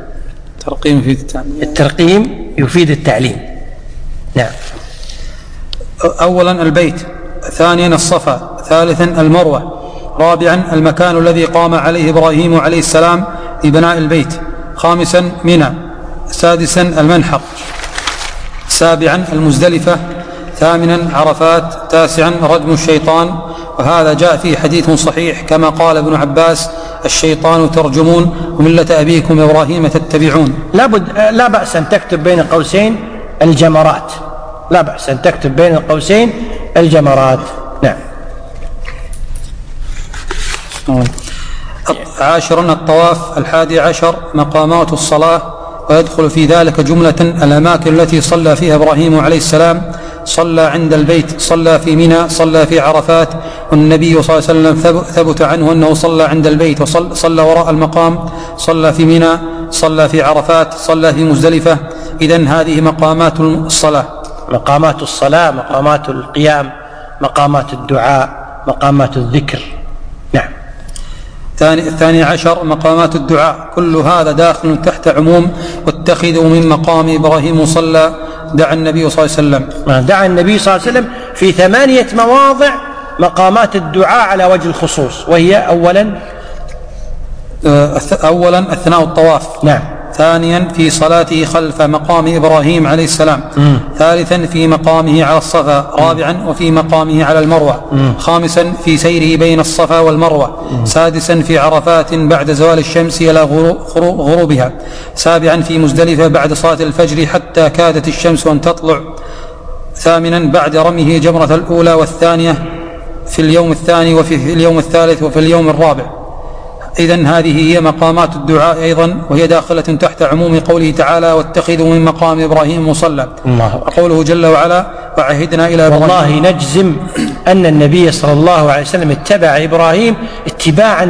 الترقيم يفيد التعليم. نعم. أولا البيت، ثانيا الصفا، ثالثا المروة، رابعا المكان الذي قام عليه إبراهيم عليه السلام لبناء البيت، خامسا منى، سادسا المنحر، سابعا المزدلفة، ثامنا عرفات، تاسعا رجم الشيطان. وهذا جاء فيه حديث صحيح كما قال ابن عباس الشيطان ترجمون وملة أبيكم إبراهيم تتبعون. لا بأس أن تكتب بين قوسين الجمرات، لا بأس أن تكتب بين القوسين الجمرات. نعم. عاشرا الطواف. 11 مقامات الصلاة، ويدخل في ذلك جملة الأماكن التي صلى فيها إبراهيم عليه السلام. صلى عند البيت، صلى في منى، صلى في عرفات، والنبي صلى الله عليه وسلم ثبت عنه أنه صلى عند البيت وصلى وراء المقام، صلى في منى، صلى في عرفات، صلى في مزدلفة. إذن هذه مقامات الصلاة. مقامات الصلاة، مقامات القيام، مقامات الدعاء، مقامات الذكر. نعم. 12 مقامات الدعاء. كل هذا داخل تحت عموم واتخذوا من مقام إبراهيم مصلى. دعا النبي صلى الله عليه وسلم دعا النبي صلى الله عليه وسلم في 8 مواضع مقامات الدعاء على وجه الخصوص، وهي أولا أثناء الطواف. نعم. ثانيا في صلاته خلف مقام إبراهيم عليه السلام. ثالثا في مقامه على الصفا. رابعا وفي مقامه على المروة. خامسا في سيره بين الصفا والمروة. سادسا في عرفات بعد زوال الشمس إلى غروبها. سابعا في مزدلفة بعد صلاة الفجر حتى كادت الشمس أن تطلع. ثامنا بعد رميه جمرة الأولى والثانية في اليوم الثاني وفي اليوم الثالث وفي اليوم الرابع. إذن هذه هي مقامات الدعاء أيضا، وهي داخلة تحت عموم قوله تعالى واتخذوا من مقام إبراهيم مصلى. وقوله جل وعلا وعهدنا إلى إبراهيم. والله نجزم أن النبي صلى الله عليه وسلم اتبع إبراهيم اتباعا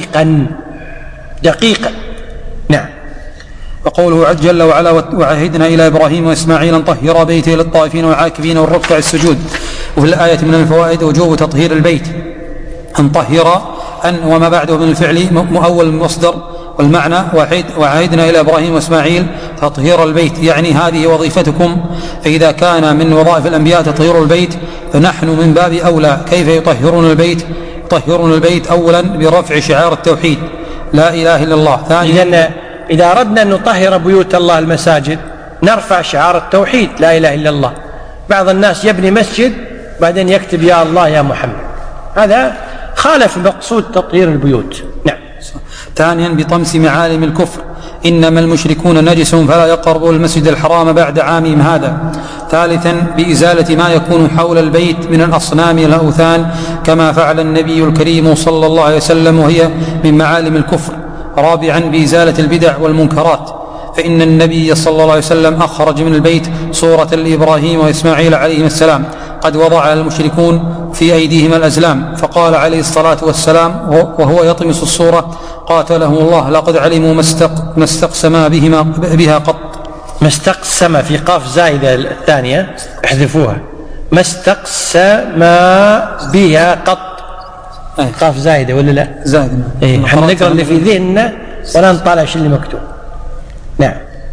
دقيقا. نعم. وقوله جل وعلا وعهدنا إلى إبراهيم وإسماعيل أن طهر بيتي للطائفين والعاكفين والركع السجود. وفي الآية من الفوائد وجوب تطهير البيت. أن طهر أن وما بعده من الفعل مؤول المصدر، والمعنى وعهدنا إلى إبراهيم وإسماعيل تطهير البيت، يعني هذه وظيفتكم. فإذا كان من وظائف الأنبياء تطهير البيت فنحن من باب أولى. كيف يطهرون البيت؟ يطهرون البيت أولا برفع شعار التوحيد لا إله إلا الله. ثانيا إذا أردنا أن نطهر بيوت الله المساجد نرفع شعار التوحيد لا إله إلا الله. بعض الناس يبني مسجد بعدين يكتب يا الله يا محمد، هذا خالف مقصود تطهير البيوت. نعم. ثانيا بطمس معالم الكفر، إنما المشركون نجس فلا يقربوا المسجد الحرام بعد عامهم هذا. ثالثا بإزالة ما يكون حول البيت من الأصنام والأوثان كما فعل النبي الكريم صلى الله عليه وسلم وهي من معالم الكفر. رابعا بإزالة البدع والمنكرات، فإن النبي صلى الله عليه وسلم أخرج من البيت صورة لإبراهيم وإسماعيل عليهم السلام قد وضع المشركون في أيديهم الأزلام، فقال عليه الصلاة والسلام وهو يطمس الصورة قاتلهم الله لقد علموا ما استقسما بها قط. ما استقسم في قاف زائدة الثانية احذفوها، ما استقسما بها قط. قاف زائدة ولا لا؟ زائدة. احنا نقرأ اللي في ذهننا ولا نطالع شيء اللي مكتوب. نعم.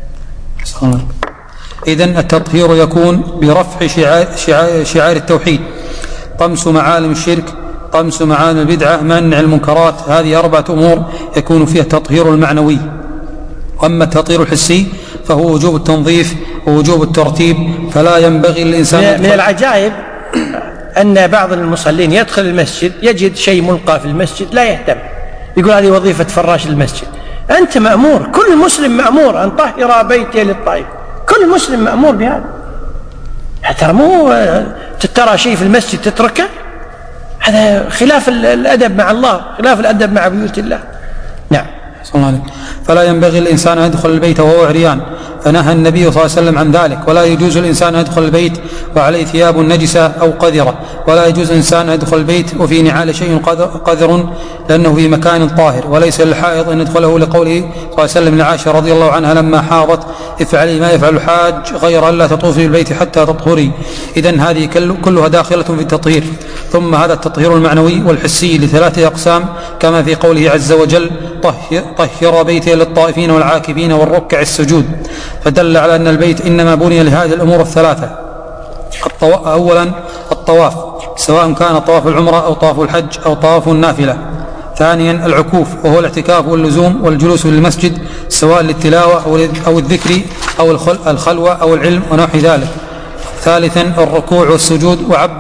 إذن التطهير يكون برفع شعار التوحيد، طمس معالم الشرك، طمس معالم البدعة، منع المنكرات. هذه 4 أمور يكون فيها التطهير المعنوي. وأما التطهير الحسي فهو وجوب التنظيف ووجوب الترتيب، فلا ينبغي للإنسان. من العجائب أن بعض المصلين يدخل المسجد يجد شيء ملقى في المسجد لا يهتم، يقول هذه وظيفة فراش المسجد. أنت مأمور، كل مسلم مأمور أن طهر بيته للطائف، كل مسلم مأمور بهذا. حتى مو ترى شيء في المسجد تتركه، هذا خلاف الأدب مع الله، خلاف الأدب مع بيوت الله. نعم. صلى الله عليه. فلا ينبغي الإنسان أن يدخل البيت وهو عريان، فنهى النبي صلى الله عليه وسلم عن ذلك. ولا يجوز الإنسان أن يدخل البيت وعليه ثياب نجسة أو قذرة، ولا يجوز الإنسان أن يدخل البيت وفي نعال شيء قذر لأنه في مكان طاهر. وليس للحائض أن يدخله لقوله صلى الله عليه وسلم لعائشة رضي الله عنها لما حاضت افعلي ما يفعل الحاج غير ألا تطوفي بالبيت حتى تطهري. إذن هذه كلها داخلة في التطهير. ثم هذا التطهير المعنوي والحسي ل3 أقسام كما في قوله عز وجل طهر بيتي للطائفين والعاكفين والركع السجود، فدل على أن البيت إنما بني لهذه الأمور ال3. أولا الطواف، سواء كان طواف العمرة أو طواف الحج أو طواف النافلة. ثانيا العكوف وهو الاعتكاف واللزوم والجلوس في المسجد سواء للتلاوة أو الذكر أو الخلوة أو العلم ونحو ذلك. ثالثا الركوع والسجود،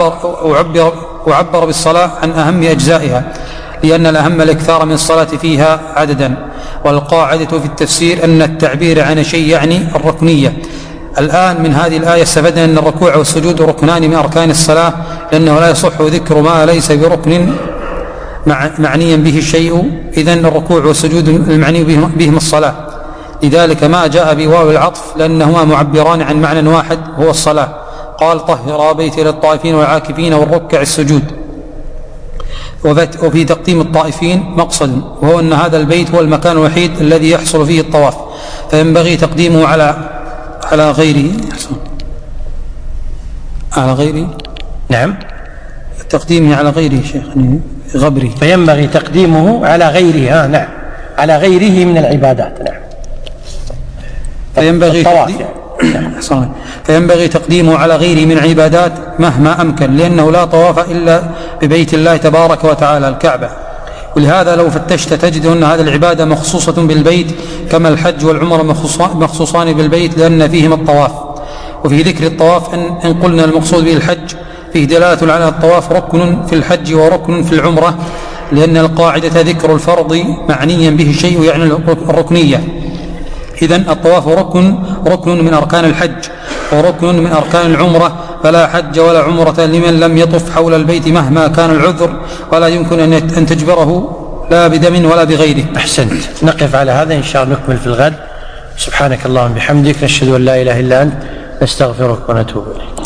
وعبر بالصلاة عن أهم أجزائها لأن الأهم الإكثار من الصلاة فيها عددا. والقاعدة في التفسير أن التعبير عن شيء يعني الركنية. الآن من هذه الآية استفدنا أن الركوع والسجود ركنان من أركان الصلاة، لأنه لا يصح ذكر ما ليس بركن معنيا به الشيء. إذن الركوع والسجود المعني بهم الصلاة، لذلك ما جاء بواو العطف لأنهما معبران عن معنى واحد هو الصلاة. قال طهر بيتي للطائفين والعاكفين والركع السجود. وفي تقديم الطائفين مقصد، وهو أن هذا البيت هو المكان الوحيد الذي يحصل فيه الطواف، فينبغي تقديمه على غيره. نعم. تقديمه على غيره شيخ غبري، فينبغي تقديمه على غيره. نعم، على غيره من العبادات. نعم. فينبغي تقديمه على غيره من عبادات مهما أمكن، لأنه لا طواف إلا ببيت الله تبارك وتعالى الكعبة. ولهذا لو فتشت تجد أن هذه العبادة مخصوصة بالبيت كما الحج والعمر مخصوصان بالبيت لأن فيهما الطواف. وفي ذكر الطواف إن قلنا المقصود به الحج فيه دلالة على الطواف ركن في الحج وركن في العمرة، لأن القاعدة ذكر الفرض معنيا به الشيء يعني الركنية. إذن الطواف ركن من أركان الحج وركن من أركان العمرة، فلا حج ولا عمرة لمن لم يطف حول البيت مهما كان العذر، ولا يمكن أن تجبره لا بدم ولا بغيره. أحسنت. نقف على هذا إن شاء الله، نكمل في الغد. سبحانك اللهم بحمدك، نشهد أن لا إله إلا أنت، نستغفرك ونتوب إليك.